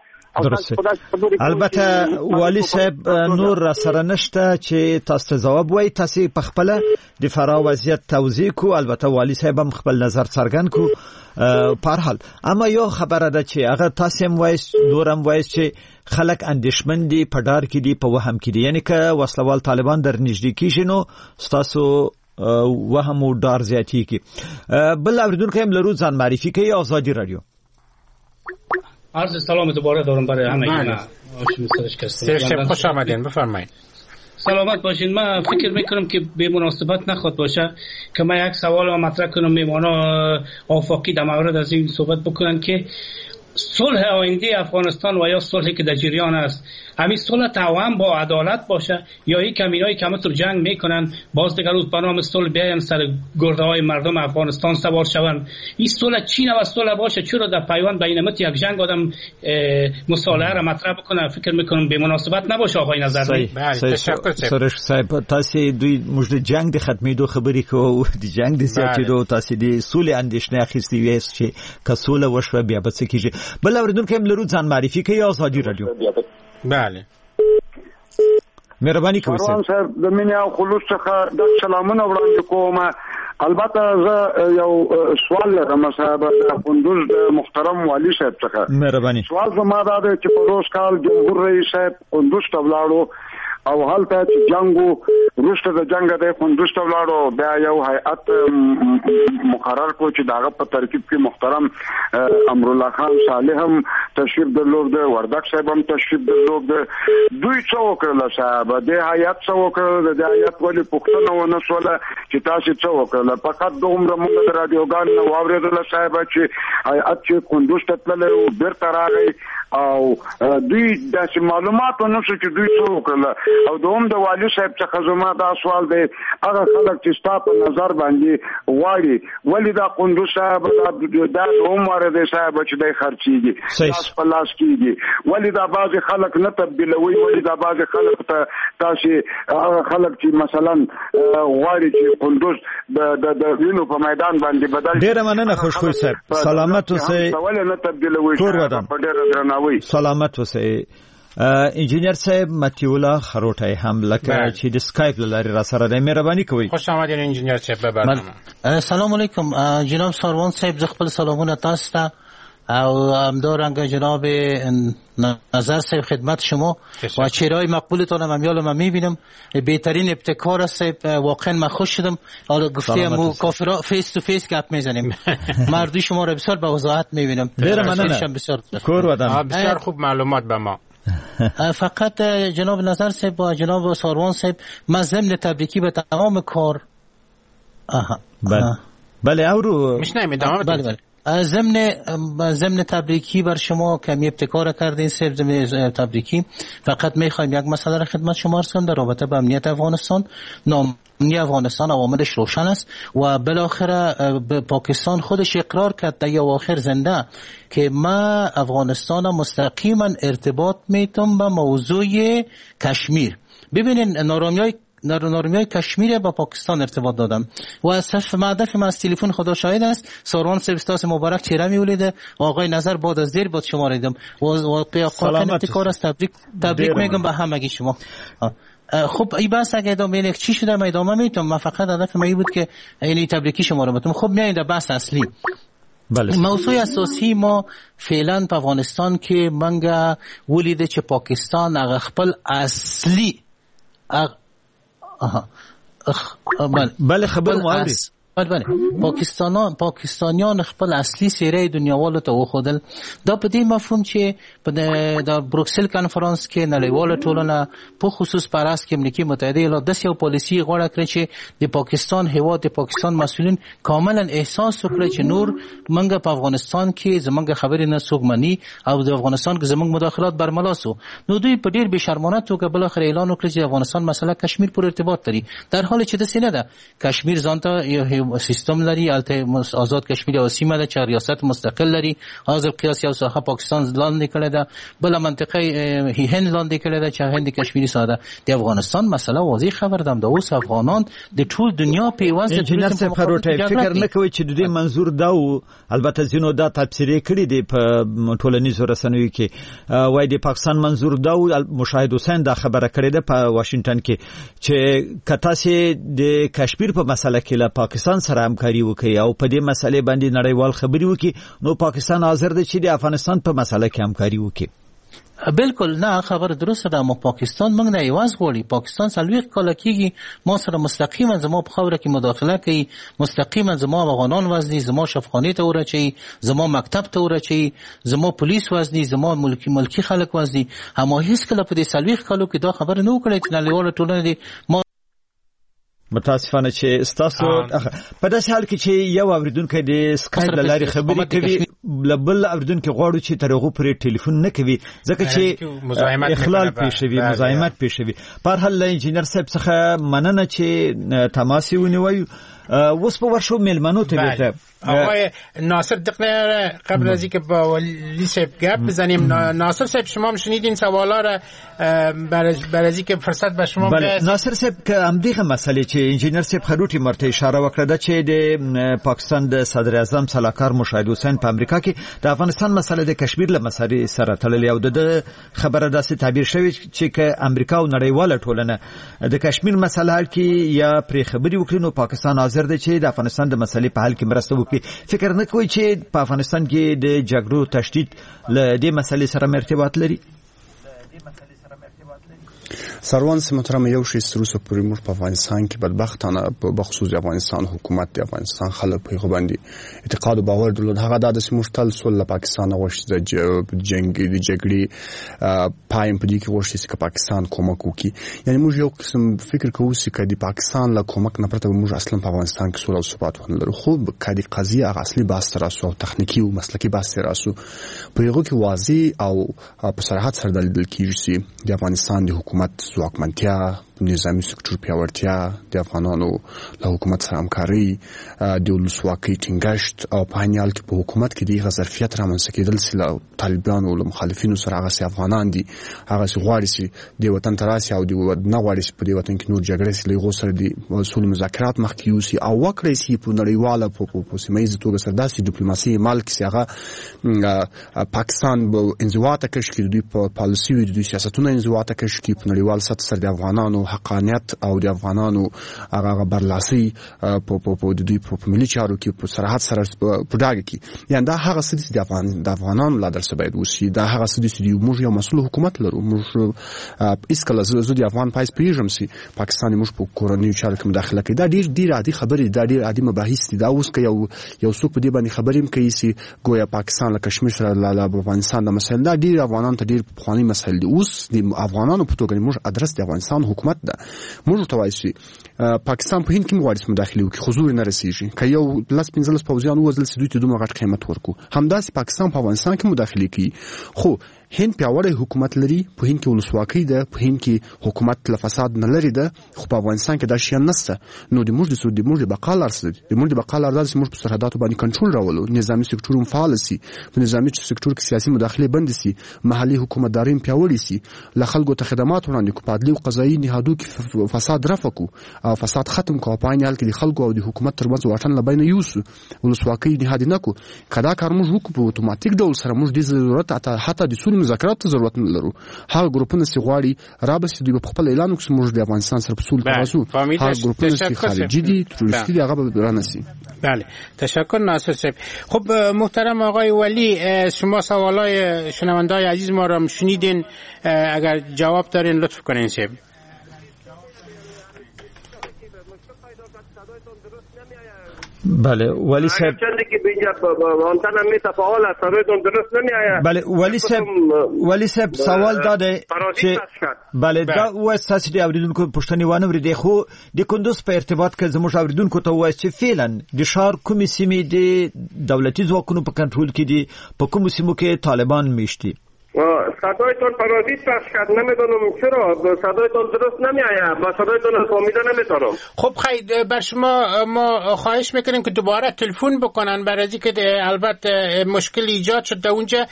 البته والی صاحب نور سره نشته چې تاسو جواب وای. تاسو په خپل د فرا وضعیت توضیح کو. البته والی صاحب هم خپل نظر څرګند کو. په هر حال اما یو خبره ده چې هغه تاسو هم وایي نورم وایي چې خلک اندېښمن دي په ډار کې دي په وهم کې دي. یعنی که وسلوال طالبان در نږدې کیږي نو تاسو وهم او ډار زیاتی کی. بل اوریدونکو هم لرو ځان معرفي کوي. آزادی رادیو. عرض سلام دوباره دارم برای همه اینا. سرشب خوش آمدین. بفرمایید. سلامت باشین. من فکر میکنم که به مناسبت نخواد باشه که من یک سوال مطرح کنم میمانا آفاقی در مورد از این صحبت بکنن که صلح آینده افغانستان و یا صلحی که در جریان است همین صلح توام با عدالت باشه یا این کمینایی که همطور جنگ میکنن باز دیگر روز بنام صلح بیاین سر گرده های مردم افغانستان سوار شون. این صلح چی نوع صلح باشه؟ چرا در پیوند بین مت یک جنگ آدم مصالحه را مطرح بکنه؟ فکر میکنم به مناسبت نباشه. آقای نظر سرش صاحب تاسو دوی مجد جنگ د ختمېدو خبرې کوو. د جنگ د زیاتېدو تاسو د سولې اندېښنه اخیستې وې چې کسوله وشوه بیا به څه کیږي. بل اوریدونکو هم لرو ځان معرفي کوي. آزادی رادیو. بله مهرباني کوئ صاحب. د مینه او خلوص څخه د سلامونه وړاندې کوم. البته زه یو سوال لرم صاحب د کندوز د محترم والی صاحب څخه مهرباني. سوال زما دا دی چې په روز کال جمهور رئیس صاحب کندوز ته ولاړو او هلته چې جنگو روسته د جنگ د کندوز ته ولاړو بیا یو هیئت مقرر کو چې داغه په ترکیب کې محترم امرالله خان صالح هم تشریف درلود، وردک صاحب هم تشریف درلود. دوی څه وکړل صاحب؟ د هیئت څه وکړل؟ د هیئت ولې پوښتنه ونه شوله چې تاسو څه وکړل؟ فقط دومره موږ د رادیوګان نو واورېدل صاحب چې هیئت چې کندوز ته تللی و بیرته راغی او دوی داسې معلومات ونه شو چې دوی څه وکړل. او دوم د والي صاحب څخه زما دا سوال دی، هغه خلک چې ستا په نظر باندې غواړي ولې دا کندوز صاحب دا دوم واره دی صاحب چې دی خرچېږي لاس په لاس کېږي، ولې دا بعضې خلک نه تبدیلوي؟ ولې دا بعضې خلک ته تاسې هغه خلک چې مثلا غواړي چې کندوز د وینو په میدان باندې بدل؟ ډېره مننه خوشخوی صاحب، سلامت اوسئ. ولې نه تبدیلوي په ډېره درناوي؟ سلامت اوسئ. انجینیر صاحب متیولا خروټی هم لکه چې د سکایپ لاري را سره دی، مهرباني کوئ. خوش آمدید انجینیر صاحب به برنامه. سلام علیکم جناب ساروان صاحب، ز خپل سلامونه تاسو ته او همدارنگه جناب نظر صاحب خدمت شما و چهره‌های مقبولتان هم میال من میبینم. بهترین ابتکار است واقعا من خوش شدم. حالا گفتیم کافرا فیس تو فیس گپ میزنیم. مردی شما را بسیار به وضاحت میبینم. بسیار کور ودان بسیار خوب معلومات به ما. فقط جناب نظر صاحب و جناب ساروان صاحب من ضمن تبریکی به تمام کار آها بله بله اورو میشنیم ادامه بله بله ضمن ضمن تبریکی بر شما کمی ابتکار کردین صرف ضمن تبریکی. فقط میخوایم یک مسئله را خدمت شما عرض کنم در رابطه با امنیت افغانستان. نامنی افغانستان عواملش روشن است و بالاخره پاکستان خودش اقرار کرد در اواخر زنده که ما افغانستان مستقیما ارتباط میتونم با موضوع کشمیر. ببینین نارامیای نارامیای کشمیر با پاکستان ارتباط دادم و صرف مدرک من از تلفن خدا شاهد است. ساروان سرویستاس مبارک چهره میولیده آقای نظر بعد از دیر بعد شما ریدم و واقعا قاطع ابتکار است. تبریک تبریک میگم به همگی شما. خب این بحث اگه ادامه یک چی شده من ادامه میتونم. من فقط هدف من بود که این تبریکی شما رو بتونم. خب میایید در بحث اصلی. بله. موضوع اساسی ما فعلا په افغانستان کې منګه ولیده چې پاکستان هغه خپل اصلي آها اخ بله بله خبر مو اوري بله بله پاکستانان پاکستانیان خپل اصلي څیره دنیاوالو ته وښودل. دا په دې مفهوم چې په د بروکسل کانفرنس کې نړیواله ټولنه په خصوص په راس کې امریکا متحده ایالات داسې یو پالیسي غوړه کړې چې د پاکستان هیواد د پاکستان مسؤلین کاملا احساس وکړي چې نور منګه په افغانستان کې زمونږ خبرې نه څوک مني او د افغانستان کې زمونږ مداخلات برملا سو. نو دوی په ډیر بشرمانه توګه بل اخر اعلان وکړ چې افغانستان مسله کشمیر پر ارتباط لري، در حالی چې د سینه ده کشمیر ځانته سیستم لري، البته آزاد کشمیر او سیمه ده چې ریاست مستقل لري. حاضر قیاس یو ساحه پاکستان لاندې کړی ده، بل منطقه هند لاندې کړی ده چې هند کشمیری ساده. د افغانستان مسله واضح خبر دم ده اوس افغانان د ټول دنیا پیوست انجینر صاحب خروټی فکر نه کوي چې د دې منظور دا و. البته ځینو دا تفسیر کړی دی په ټولنیزو رسنیو کې وای د پاکستان منظور دا و. مشاهد حسین دا خبره کړې ده په واشنگټن کې چې کته سي د کشمیر په مسله کې له پاکستان سره همکاري وکړي او په دې مسله باندې نړیوال خبري وکړي، نو پاکستان حاضر دی چې د افغانستان په مسله کې همکاري وکړي. بالکل نه خبر درسته ده. ما پاکستان موږ نه ایواز غواړي. پاکستان څلويخ کال کېږي ما سره مستقیما زما په خوره کې مداخله کوي، مستقیما زما افغانان وزني، زما شفخانه ته ورچي، زما مکتب ته ورچي، زما پولیس وزني، زما ملکی ملکی خلک وزني. اما هیڅ کله په دې څلويخ کالو کې دا خبر نه وکړي چې نړیواله ټولنه دي ما متاسفانه چې استاسو په داسې حال کې چې یو اوریدونکو د سکایپ د لارې خبرې کوي بل اوریدونکو غواړي چې ترغه پرې ټلیفون نه کوي ځکه چې اخلال پیښوي، مزاحمت پیښوي. په هر حال انجینر صاحب څخه مننه چې تماس ونیوي. اوس په ورشو ملمنو ته بیرته آقای ناصر دقیقه قبل از اینکه با ولی صاحب گپ بزنیم، ناصر صاحب شما شنیدین سوالا را برای از اینکه فرصت به شما بله ناصر صاحب که همدغه مسئله چې انجینر صاحب خروټي مرته اشاره وکړه چې د پاکستان د صدر اعظم سلاکار مشاهد حسین په امریکا کې د افغانستان مسله د کشمیر له مسلې سره تړلې او د خبره داسې تعبیر شوی چې که امریکا او نړیواله ټولنه د کشمیر مسله حل کې یا پرې خبري وکړي نو پاکستان حاضر دی چې د افغانستان د مسلې په حل کې مرسته وکړي. فکر نه کوئ چې په افغانستان کې د جګړو تشدید له دې مسلې سره ارتباط لري؟ سروان سي محترم یو شی سروسه پورې موږ په افغانستان کې بدبختانه په خصوص افغانستان حکومت د افغانستان خلک په غوښبندي اعتقاد او باور درلود. هغه د داسې مشتل سول له پاکستان غوښتي د جنگ د جګړې پایم په دې کې غوښتي چې پاکستان کومک وکړي. یعنی موږ یو قسم فکر کوو چې کدي پاکستان له کومک نه پرته موږ اصلا په افغانستان کې سول او ثبات ونلرو. خو کدي قضیه هغه اصلي بحث تراسو او تخنیکی او مسلکی بحث تراسو په یو کې واضح او په صراحت سره دلیل کیږي چې د افغانستان د حکومت ځواکمنتیا، نظامی سکتور پیاوړتیا، د افغانانو له حکومت سره همکاري، د ولسواکۍ ټینګښت او په هنیال کې په حکومت کې د ظرفیت رامنځته کېدل چې له طالبانو او مخالفینو سره هغه سي افغانان دي، هغه سي غواړي چې د وطن تراسي او د نه غواړي چې په دې وطن کې نور جګړې سي له غوسر دي اصول مذاکرات مخکې یوسي او وکړي چې په نړیواله په سیمایي توګه سره داسې ډیپلوماسي مال کې هغه پاکستان به انزوا ته کش کړي، په پالیسي وي د سیاستونو انزوا ته کش کړي، په نړیوال سطح سره د افغانانو حقانیت او د افغانانو هغه برلاسي په په د دوی په ملي چارو کې په صراحت سره په ډاګه کې. یعنی دا هغه څه چې د افغان د افغانانو لا درس باید وشي، دا هغه څه چې موږ یو مسؤل حکومت لرو. موږ اسکله زو د افغان پایس پیژم سي پاکستان موږ په کورنۍ چارو کې مداخله کوي. دا ډیر ډیر عادي خبرې، دا ډیر عادي مباحث دي. دا اوس که یو یو څوک په دې باندې خبرې کوي چې ګویا پاکستان له کشمیر سره له افغانستان د مسایل دا ډیر افغانان ته ډیر پخوانی مسایل دي. اوس د افغانانو په توګه موږ ادرس د افغانستان حکومت ده. موږ ته وایي چې پاکستان په هند کې مغواړي مداخله وکړي، حضور نه رسیږي. که یو لاس پنځلس پوځیان وزل سي دوی ته دومره غټ قیمت ورکو، همداسې پاکستان په افغانستان کې مداخله کوي. خو هند پیاوړی حکومت لري، په هند کې ولسواکۍ ده، په هند کې حکومت له فساد نه لري ده، خو په افغانستان کې دا شی نشته. نو د موږ د سود د موږ د بقا لار څه دي؟ د موږ د بقا لار دا چې موږ په سرحداتو باندې کنټرول راولو، نظامی سکتور هم فعال سي، په نظامی سکتور کې سیاسي مداخله بند سي، محلي حکومتداري پیاوړې سي، له خلکو ته خدمات وړاندې کو، په عدلي او قضایي نهادو کې فساد رفع کو او فساد ختم کو، په عین حال کې د خلکو او د حکومت ترمنځ واټن لبین یوسو، ولسواکۍ نهاد نه کو. کدا کار موږ وکړو په اتوماتیک ډول سره موږ د ضرورت حتی د سولې مذاکرات ضرورت لرو. هغه ګروپونه چې غواړي رابس دوی په خپل اعلان وکړي موږ د افغانستان سره په صلح تراسو، هغه ګروپونه چې خارجي دي تروریستي دي هغه به رانسي. بله تشکر ناصر صاحب. خب محترم آقای ولی، شما سوالای شنوندای عزیز ما را شنیدین، اگر جواب دارین لطف کنین صاحب. بله ولی صاحب چندی که بینجا وانتن همی تفاول است صدایتون درست نمی بله ولی صاحب ولی صاحب سوال داده چې بله دا و اساس دی اوریدونکو پښتني وانه ورې خو د کندوز په ارتباط کې زموږ اوریدونکو ته وایي چې فعلا د شهر کومې سیمې د دولتي ځواکونو په کنټرول کې دي، په کومو سیمو کې طالبان میشتي؟ صدایتون پرازیت پخش کرد، نمیدونم چرا صدایتون درست نمیآید، با صدایتون فهمیده نمیتونم. خب خیلی بر شما ما خواهش میکنیم که دوباره تلفن بکنن، برای اینکه البته مشکل ایجاد شد اونجا.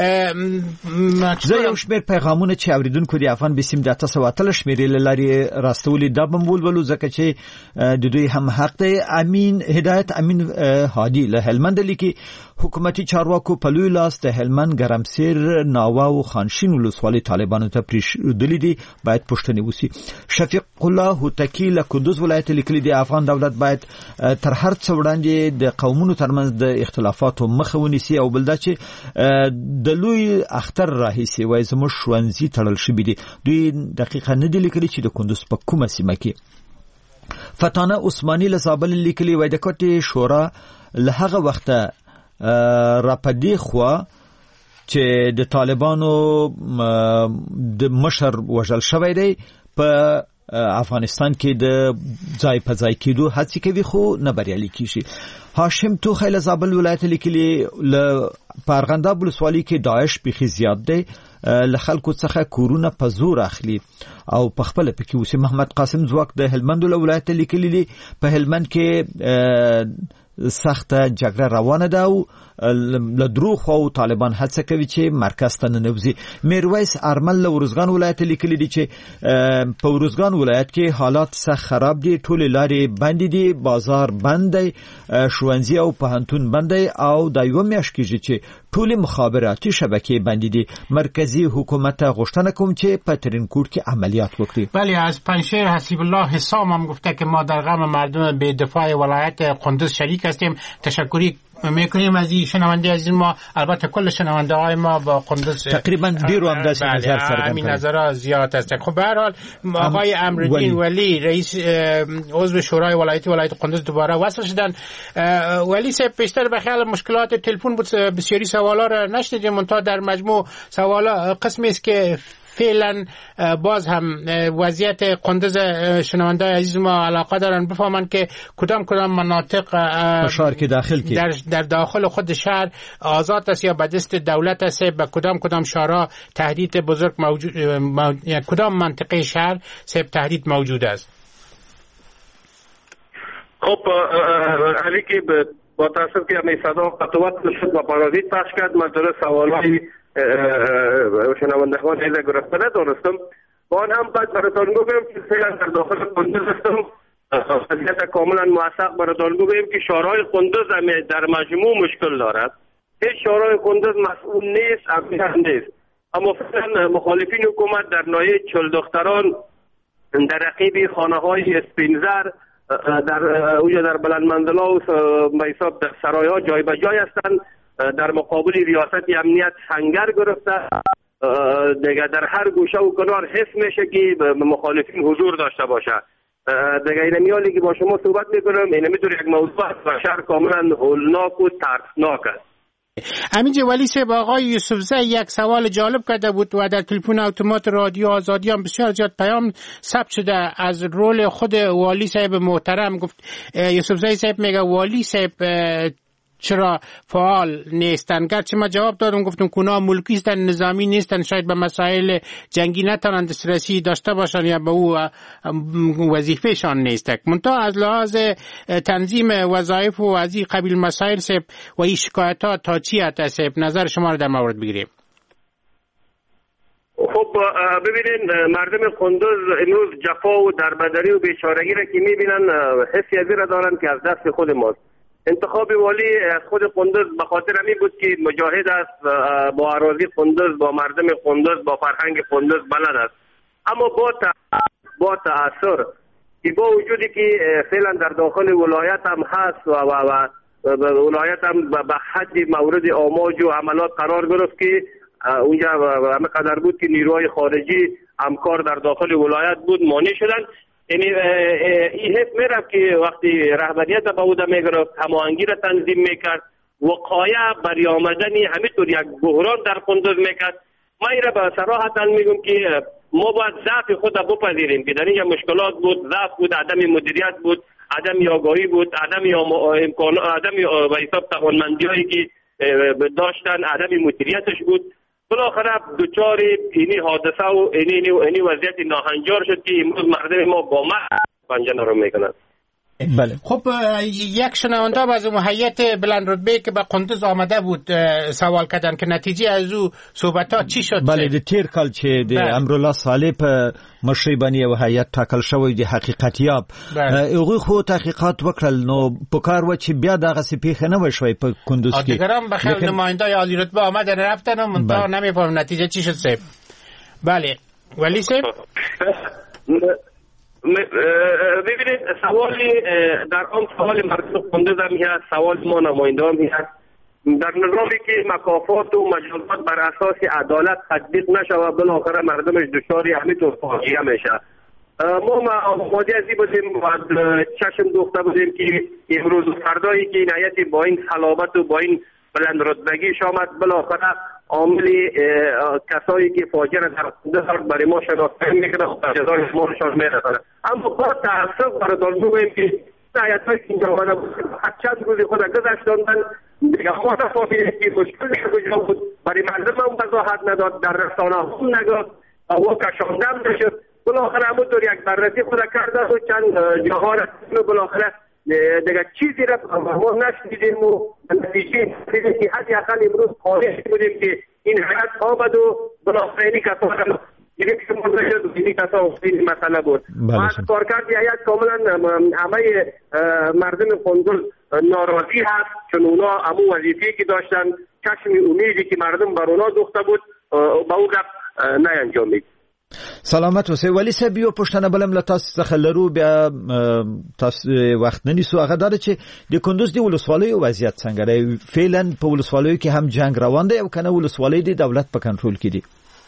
زه یو شمیر پیغامونه چې اوریدونکو دی افغان بسیم د تاسو واتل شمیرې لاري راستولې د بمول ولو ځکه چې د دوی هم حق دی. امین هدایت امین هادي له هلمند لیکي حکومتي چارواکو په لوی لاس د هلمند ګرمسیر ناوا او خانشین ولسوالۍ طالبانو ته پریښودلې دي، باید پښتني وسی. شفیق الله هوتکی له کندوز ولایت لیکلي دی افغان دولت باید تر هر څه وړاندې د قومونو ترمنځ د اختلافاتو مخه ونیسي او بل دا چې د لوی اختر راهیسي وای زموږ ښوونځي تړل شوي دي. دوی دقیقه نه دي لیکلي چې د کندوز په کومه سیمه کې. فتانه عثماني له زابل لیکلي وای د کوټې شورا له هغه وخته را پدې خو چې د طالبانو د مشر وژل شوی دی په افغانستان کې د ځای په ځای کېدو هڅې کوي خو نه بریالي کیږي. هاشم توخی له زابل ولایت لیکلي له پارغنده ولسوالۍ کې داعش بیخي زیات دی، له خلکو څخه کورونه په زور اخلي او په خپل پکې اوسي. محمد قاسم زواک د هلمند ولایت لیکلي دی په هلمند کې سخت جګړه روانه ده او له درو خو طالبان هڅه کوي چې مرکز ته ننوځي. میرویس ارمل له ورزګان ولایت لیکلي دي چې په ورزګان ولایت کې حالات سخت خراب دي، ټول لارې بند دي، بازار بند دی، ښوونځي او پوهنتون بند دی او د یو میاشت کېږي چې ټول مخابراتي شبکې بند دي. مرکزی حکومت غوښتنه کوم چې په ترینکوټ کې عملیات وکړي. بله، از پنجشیر حسیب الله حسام هم گفته که ما در غم مردم به دفاع ولایت قندوز شریک هستیم. تشکری میکنیم از این شنونده عزیز ما. البته کل شنونده های ما با قندوز تقریبا دیرو هم دست نظر سرگم همین نظرها زیاد هستند. خب به هر حال آقای امرالدین ولی رئیس عضو شورای ولایتی ولایت قندوز دوباره وصل شدن. ولی صاحب پیشتر به خیال مشکلات تلفن بود، بسیاری سوالا را نشنیدیم، منتها در مجموع سوالا قسمی است که فعلا باز هم وضعیت قندوز شنونده عزیز ما علاقه دارن بفهمن که کدام کدام مناطق شهر که داخل کی در, در داخل خود شهر آزاد است یا به دست دولت است، به کدام کدام شهرها تهدید بزرگ موجود، موجود کدام منطقه شهر سب تهدید موجود است. خب علی که با تاسف که همی صدا قطوات شد و پارازیت پاش کرد، من در سوالای شنوندگان ایده گرفته ندارستم. با آن هم باید براتان بگویم که فعلا در داخل قندوز هستم، وضعیت کاملا موثق براتان بگویم که شهرهای قندوز در مجموع مشکل دارد. هیچ شهرهای قندوز مسئول نیست، امنیت نیست. اما فعلا مخالفین حکومت در ناحیه چل دختران در رقیب خانه های اسپینزر در اوجا در بلندمنزلا و حساب در سرای ها جای به جای هستند. در مقابل ریاست امنیت سنگر گرفته، دیگه در هر گوشه و کنار حس میشه که مخالفین حضور داشته باشه. دیگه این میالی که با شما صحبت میکنم این میتونه یک موضوع است و شهر کاملا هولناک و ترسناک است. همینجا ولی صاحب آقای یوسفزی یک سوال جالب کرده بود و در تلفن اتومات رادیو آزادی هم بسیار زیاد پیام ثبت شده از رول خود والی صاحب محترم. گفت یوسفزی صاحب میگه والی صاحب چرا فعال نیستن؟ گرچه ما جواب دادم گفتم کنا ملکی هستن، نظامی نیستن، شاید به مسائل جنگی نتونن دسترسی داشته باشن یا به او وظیفهشان نیست. منتها از لحاظ تنظیم وظایف و از این قبیل مسائل سب و این شکایتات تا چی هست؟ نظر شما رو در مورد بگیریم. خب ببینین مردم قندوز امروز جفا و دربدری و بیچارگی را که میبینن حسی ازی را دارن که از دست خود ماست. انتخاب والی از خود قندوز به خاطر همین بود که مجاهد است، با اراضی قندوز، با مردم قندوز، با فرهنگ قندوز بلد است. اما با با تأثیر که با وجودی که فعلا در داخل ولایت هم هست و و و ولایت هم به حد مورد آماج و عملات قرار گرفت که اونجا همه قدر بود که نیروهای خارجی همکار در داخل ولایت بود مانع شدن. یعنی این حس میرم که وقتی رهبریت به عهده میگرفت هماهنگی را تنظیم میکرد، وقایع بری آمدنی همینطور یک بحران در قندوز میکرد. ما این را به صراحتا میگم که ما باید ضعف خود بپذیریم که در اینجا مشکلات بود، ضعف بود، عدم مدیریت بود، عدم آگاهی بود، عدم امکان، عدم به حساب توانمندی‌هایی که داشتن، عدم مدیریتش بود. بالاخره دوچار اینی حادثه و اینی اینی وضعیت ناهنجار شد که امروز مردم ما با ما پنجه نرم میکنند. بله. خب یک شنونده از هیئت بلند رتبه که به قندوز آمده بود سوال کردن که نتیجه از او صحبتات چی شد؟ بله د تیر کال چې د امرالله صالح په مشرۍ باندې یو هیئت ټاکل شوی د حقیقتیاب هغوی خو تحقیقات وکړل، نو په کار و چې بیا دغه پیښه نه وشوي په قندوز کې. دیگران به خیر نمایندای عالی رتبه آمدن رفتن منتها نمیفهم نتیجه چی شد صاحب. بله ولی صاحب ببینید سوالی در آن سوال مردم قندوز هم هست، سوال ما نماینده هم هست. در نظامی که مکافات و مجازات بر اساس عدالت تطبیق نشوه بالاخره مردمش دچار همینطور فاجعه میشه. ما آماده ازی بودیم و چشم دوخته بودیم که امروز فردایی که این هیئت با این صلابت و با این بلند رتبگیش آمد بالاخره عاملی کسایی که فاجعه در قندوز برای ما شناخته میکنه و جزای ما نشان میرسه. اما با تاسف براتون میگویم که هیئت‌هایی که اینجا آمده بود هر چند روزی خود گذشتاندن دیگه ما نفهمیدیم که مشکلی کجا بود، برای مردم هم وضاحت نداد، در رسانه هم نگفت و او کشانده نشد. بالاخره همونطور یک بررسی خود کرده و چند جاها را بالاخره دیگه چیزی را ما نشنیدیم و نتیجه که حتی اقل امروز خواهش بودیم که این حیات آمد و بنابراینی کسا را دیگه که مزاجد و دیگه کسا افتید مسئله بود از کارکرد حیات کاملا همه مردم قندل ناراضی هست چون اونا همون وظیفه‌ای که داشتن چشم امیدی که مردم بر اونا دوخته بود با او گپ نه انجامید. سلامت اوسئ. ولی صاحب یو پښتنه بلم له تاسو څخه لرو بیا تاسو وخت نه نیسو هغه دا چې د کندوز دی ولسوالیو وضعیت څنګه دی؟ فعلا په ولسوالیو کې هم جنگ روان دی او کنه ولسوالی دی دولت په کنټرول کې دی؟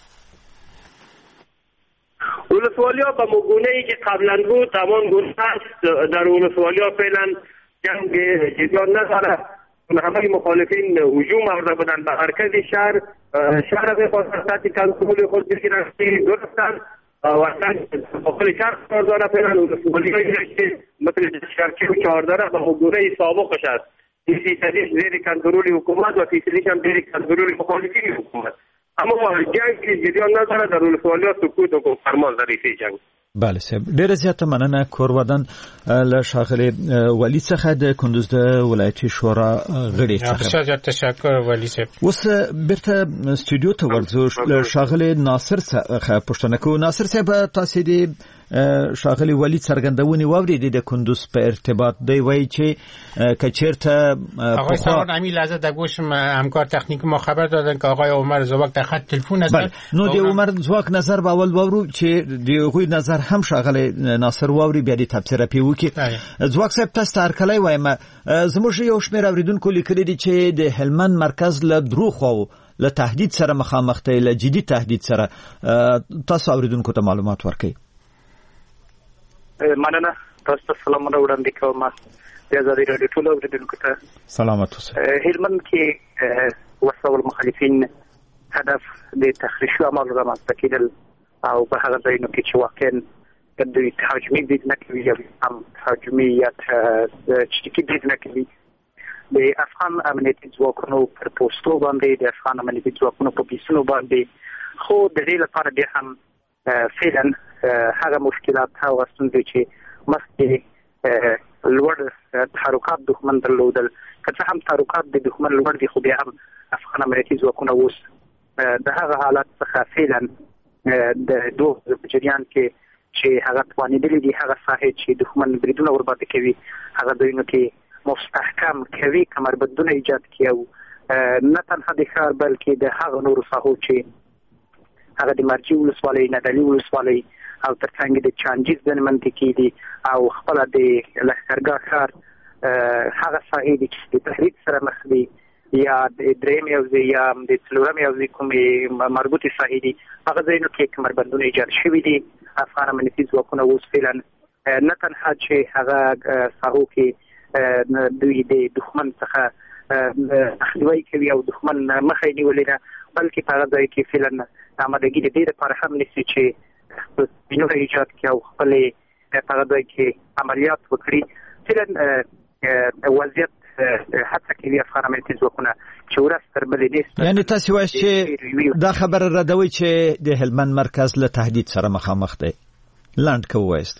ولسوالیا به مگونه ای که قبلا بود تمام گونه است. در ولسوالیا فعلا جنگ جدیان نداره. همه مخالفین هجوم آورده بودن به مرکز شهر شهر به خواستن کنترل خود بگیرن درستن و داخل شهر کار داره. فعلا ولسوالیایی که مثل شرکی و چهارداره به مگونه سابقش است. فیصدیش زیر کنترل حکومت و فیصدیش هم زیر کنترل مخالفین حکومت. اما جنگ جریان نداره. در ولسوالیا سکوت و فرمان ظریفه جنگ. بله صاحب ډیره زیاته مننه. کورودن له ښاغلي ولی څخه د کندوز د ولایتي شورا غړي څخه. ښه تشکر ولی صاحب. اوس بیرته استودیو ته ورځو. له ښاغلي ناصر څخه پوښتنه کوو. ناصر صاحب تاسو د ښاغلي ولی څرګندونې واورېدې د کندوز په ارتباط دی وایي چې کچیرته آقای سران همین لحظه در گوشم همکار تکنیک ما خبر دادن که آقای عمر زواک در خط تلفن هستن. نو د عمر زواک نظر به اول واورو چې د هغوی نظر هم ښاغلی ناصر واوري بیا د تبصره پې وکړي. ځواک صاحب تاسو ته هرکلی وایم. زموږ یو شمېر اورېدونکو لیکلي دي چې د هلمند مرکز له درو خواو له تهدید سره مخامخ دی، له جدي تهدید سره. تاسو اورېدونکو ته معلومات ورکړئ. مننه. تاسو ته سلامونه وړاندې کوم. د ازادي راډیو ټول اورېدونکو ته سلامات اوسئ. هلمند کې وسول مخالفین هدف د تخریشي اعمالو رامنځته کېدل او په هغه ځایونو کې چې واقعا د دوی تهاجمي برید نه کوي یا هم تهاجمي یا چټکي برید نه کوي. د افغان امنیتي ځواکونو پر پوسټو باندې د افغان امنیتي ځواکونو په بیسونو باندې خو د دې لپاره بیا هم فعلا هغه مشکلات او ستونزې چې مخکې لوړ تحرکات دښمن درلودل که څه هم تحرکات د دښمن لوړ دي خو بیا هم افغان امنیتي ځواکونه اوس د هغه حالت څخه فعلا د دوه په جریان کې چې هغه توانېدلي دي هغه ساحې چې دښمن بریدونه ورباندې کوي هغه ځایونو کې مستحکم کوي کمربندونه ایجاد کړي او نه تنها د ښار بلکې د هغه نورو ساحو چې هغه د مرجي ولسوالۍ ندلي ولسوالۍ او ترڅنګ د چانجیز د منطقې دي او خپل د لښکرګاه ښار هغه ساحې دي چې د تحریک سره مخ دي یا د دریم یو ځای یا د څلورم یو ځای کومې مربوطې ساحې دي هغه ځایونو کې کمربندونه ایجاد شوي دي. افغان امنیتي ځواکونه اوس فعلا نه تنها چې هغه ساحو کې دوی د دښمن څخه مخنیوی کوي او دښمن مخه یې نیولې ده بلکې په هغه ځای کې فعلا آمادګي د دې لپاره هم نیسي چې بینونه ایجاد کړي او خپلې په هغه ځای کې عملیات وکړي. فعلا وضعیت حتی کوي افغان امنیتي ځواکونه چې ورځ تر بلې دې یعنې تاسې وایئ چې دا خبره ردوئ چې د هلمند مرکز له تهدید سره مخامخ دی. لنډ که ووایست.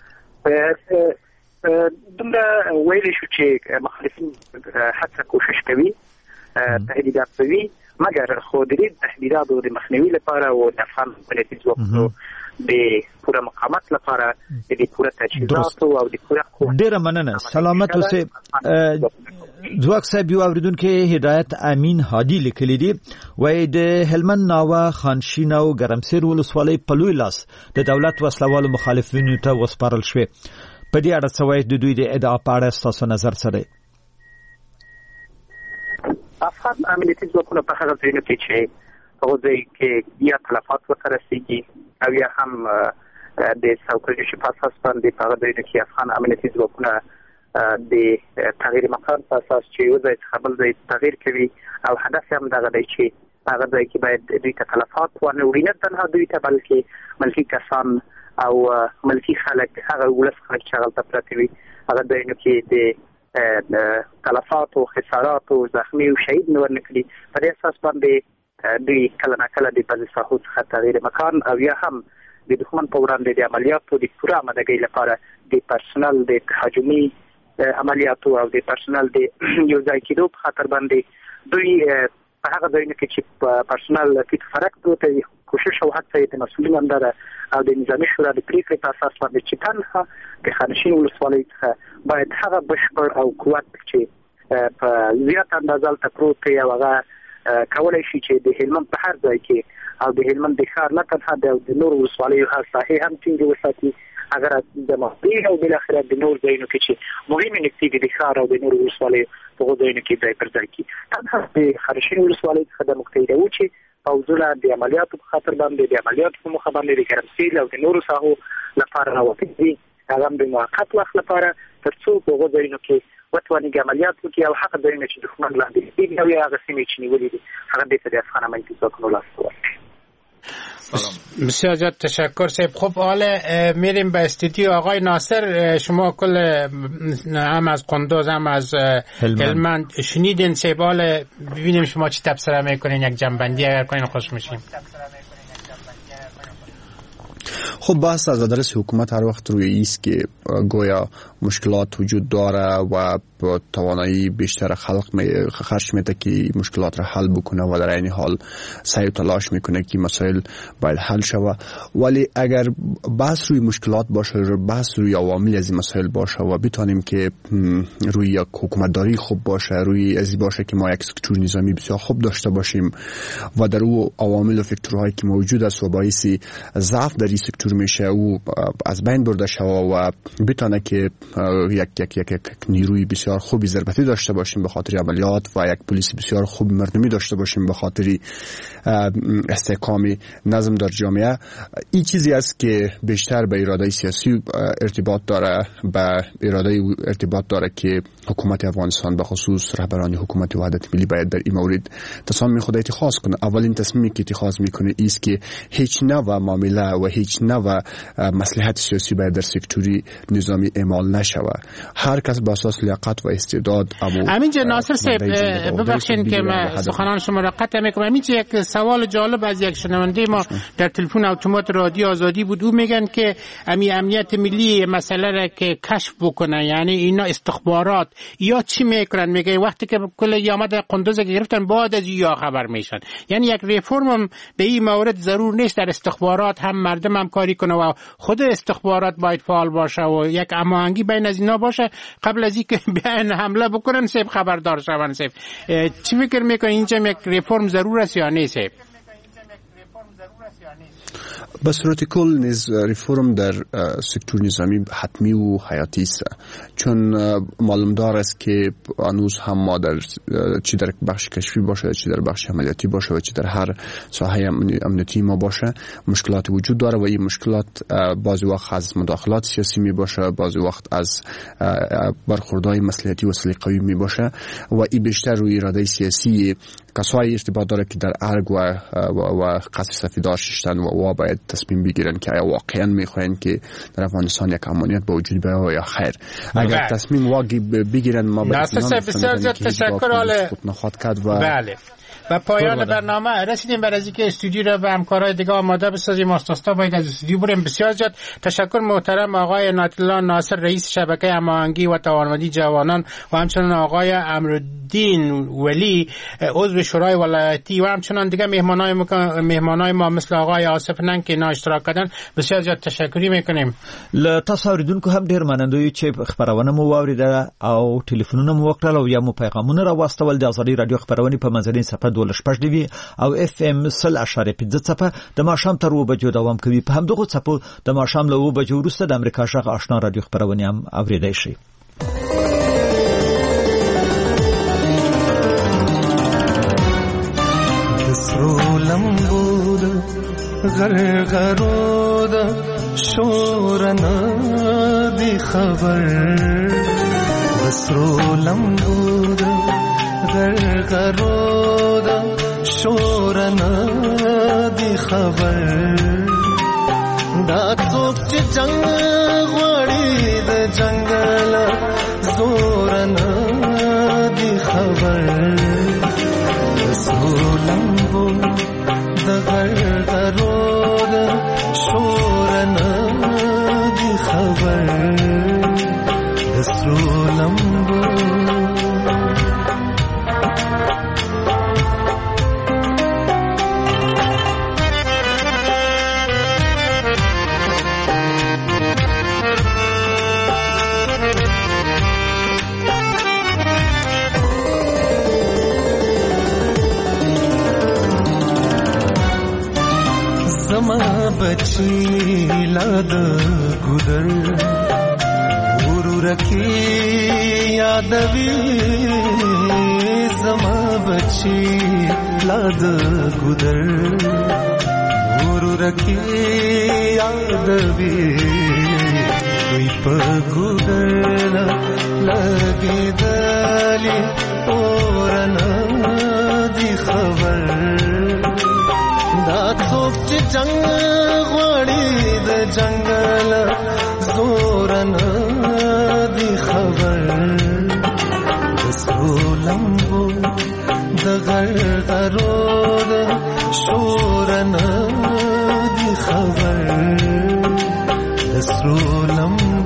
دومره ویلی شو چې مخالفین حتی کوشش کوي تهدیدات کوي مګر خو د دې تهدیداتو د مخنیوي لپاره او د افغان امنیتي ځواکونو د پوره مقاومت لپاره د پوره تجهیزاتو او د پوره ډیره مننه. سلامت اوسئ. ځواک صاحب یو اورېدونکی هدایت امین هادي لیکلی دی وایي د هلمند ناوه خانشین او ګرمسیر ولسوالۍ په لوی لاس د دولت وسلوالو مخالفینو ته وسپارل شوې. په دې اړه څه وایي؟ د دوی د ادعا په اړه ستاسو نظر څه دی؟ افغان امنیتي ځواکونه په هغه ځایونو کې چې هغه ځای کې یا تلفات ورته رسېږي او یا هم د څوکیو په اساس باندې په هغه ځایونو کې افغان امنیتي ځواکونه د تغییر مکان په اساس چې یو ځای څخه بل ځای تغییر کوي او هدف هم دغه دی چې هغه ځای کې باید دوی ته تلفات ونه وړي نه تنها دوی ته بلکې ملکي کسان او ملکي خلک هغه ولس خلک چې هغلته پراته وي هغه ځایونو کې د تلفات او خسارات او زخمي او شهید نه ورنکړي. په دې اساس باندې دوی کله نه کله د بعضې ساحو څخه تغییر مکان او یا هم د دښمن په وړاندې د عملیاتو د پوره آمادګۍ لپاره د پرسونل د تهاجمي عملیاتو او د پرسونل د یو ځای کېدو په خاطر باندې دوی په هغه ځایونو کې چې پرسونل فټ فرق پروت کوشش او هڅه د مسؤلینو اندر او د نظامی شورا د پریکړې په اساس باندې چې تنها د خانشین ولسوالۍ څخه باید هغه بشپړ او قوت چې په زیات اندازه ته پروت یا هغه کولای شي چې د هلمند په هر ځای کې او د هلمند د ښار نه تنها د نور ولسوالیو ساحې هم ټینګې وساتي اگر د مخبیر او بل اخر د نور ځایونو کې چې مهمه نکتې د ښار او د نور ولسوالیو په ځایونو کې ځای پر ځای کی تنها د خانشین ولسوالۍ څخه د مقتدی و چې پوزونه د عملیاتو په خاطر باندې د عملیاتو په مخه باندې د ګرمسیل او د نورو ساحو لپاره راوتي هغه د موقت وخت لپاره ترڅو په ځایونو کې وتواني عملیات وکړي او حق ځایونه چې دښمن لاندې دي او هغه سیمې چې نیولې دي هغه د دې افغان امنیتي ځواکونو لاس ورکړي. بسیار زیاد تشکر صاحب. خب حالا میریم به استودیو آقای ناصر. شما کل هم از قندوز هم از هلمند شنیدین صاحب، حالا ببینیم شما چی تبصره میکنین، یک جنبندی اگر کنین خوش میشیم. خب بحث از آدرس حکومت هر وقت روی ایست که گویا مشکلات وجود داره و توانایی بیشتر خلق خرج میده که مشکلات را حل بکنه و در این حال سعی و تلاش میکنه که مسائل باید حل شوه، ولی اگر بحث روی مشکلات باشه، بحث روی عوامل از این مسائل باشه و بتانیم که روی یک حکومتداری خوب باشه، روی ازی باشه که ما یک سکتور نظامی بسیار خوب داشته باشیم و در او عوامل و فکتورهایی که موجود است و باعث ضعف در این سکتور میشه او از بین برده شوه و بتانه که یک یک یک, یک نیروی بسیار خوبی ضربتی داشته باشیم به خاطر عملیات و یک پلیس بسیار خوب مردمی داشته باشیم به خاطر استحکام نظم در جامعه. این چیزی است که بیشتر به اراده سیاسی ارتباط داره، به اراده ارتباط داره که حکومت افغانستان به خصوص رهبران حکومت وحدت ملی باید در این مورد تصمیم خود اتخاذ کنه. اولین تصمیمی که اتخاذ میکنه است که هیچ نوع معامله و هیچ نوع مصلحت سیاسی باید در سکتوری نظامی اعمال نشوه. هر کس به اساس لیاقت و استعداد. امین جان ناصر صاحب ببخشید که من سخنان شما را قطع میکنم. امین یک سوال جالب از یک شنونده ما در تلفن اتومات رادیو آزادی بود، او میگن که امی امنیت ملی مسئله را که کشف بکنه، یعنی اینا استخبارات یا چی میکنن؟ میگه وقتی که کل یامد قندوز گرفتن بعد از یا خبر میشن، یعنی یک ریفرم به این مورد ضرور نیست، در استخبارات هم مردم هم کاری کنه و خود استخبارات باید فعال باشه و یک هماهنگی بین از اینا باشه قبل از اینکه بیان حمله بکنن سیب خبردار شون. سیب چی فکر میکنه اینجا یک ریفرم ضرور است یا نیست؟ به صورت کل نیز ریفرم در سکتور نظامی حتمی و حیاتی است، چون معلوم دار است که هنوز هم ما در چی در بخش کشفی باشه، چی در بخش عملیاتی باشه و چی در هر ساحه امنیتی ما باشه مشکلات وجود داره و این مشکلات بعضی وقت از مداخلات سیاسی می باشه، بعضی وقت از برخوردهای مصلحتی و سلیقه‌ای می باشه و این بیشتر روی اراده سیاسی کسایی ارتباط داره که در ارگ و و قصر سفیدار ششتن و وا باید تصمیم بگیرن که آیا واقعا میخواین که در افغانستان یک امنیت به وجود بیاد یا خیر. اگر تصمیم واقعی بگیرن ما باید بسیار زیاد تشکر. حاله بله و پایان برنامه رسیدیم بر از اینکه استودیو را به همکارای دیگه آماده بسازیم. آسناستا باید از استودیو بریم. بسیار زیاد تشکر محترم آقای عنایت الله ناصر رئیس شبکه هماهنگی و توانمندی جوانان و همچنان آقای امرالدین ولی عضو شورای ولایتی و همچنان دیگه مهمانای مهمانای ما مثل آقای آصف ننگ که اینا اشتراک کردن. بسیار زیاد تشکری میکنیم. ل تاسو اوریدونکو هم ډیر منندوی چې خبرونه مو واوریده او ټلیفونونه مو وکړل او یا مو پیغامونه را واستول. د ازادي رادیو خبرونه په منځنۍ صفحه دولس پښ دی او اف ام سل اشاره پنځه صفه د ماشام تر و بجو دوام کوي. په همدغه صفو د ماشام له و بجو وروسته د امریکا شغ آشنا رادیو خبرونه هم اوریدای شي. دسرو لمبود غرغرود شورنا دی خبر دسرو لمبود غرغرود شورنا دی خبر دا څوک چې جنگ غواړي د جنگل زورنا دی خبر سولمبو د غرغرود شورنا دی خبر سولم بچی لاد ګودر ورورکی یادوي زما بچی لاد ګودر ورورکی یادوي دوی په ګودر لګي دلی اورنا دی خبر دا څوک چې جنگ غواړي د جنگل زورنا دی خبر د سرو لمبو د غرغرو د شورنا دی خبر د سرو لمبو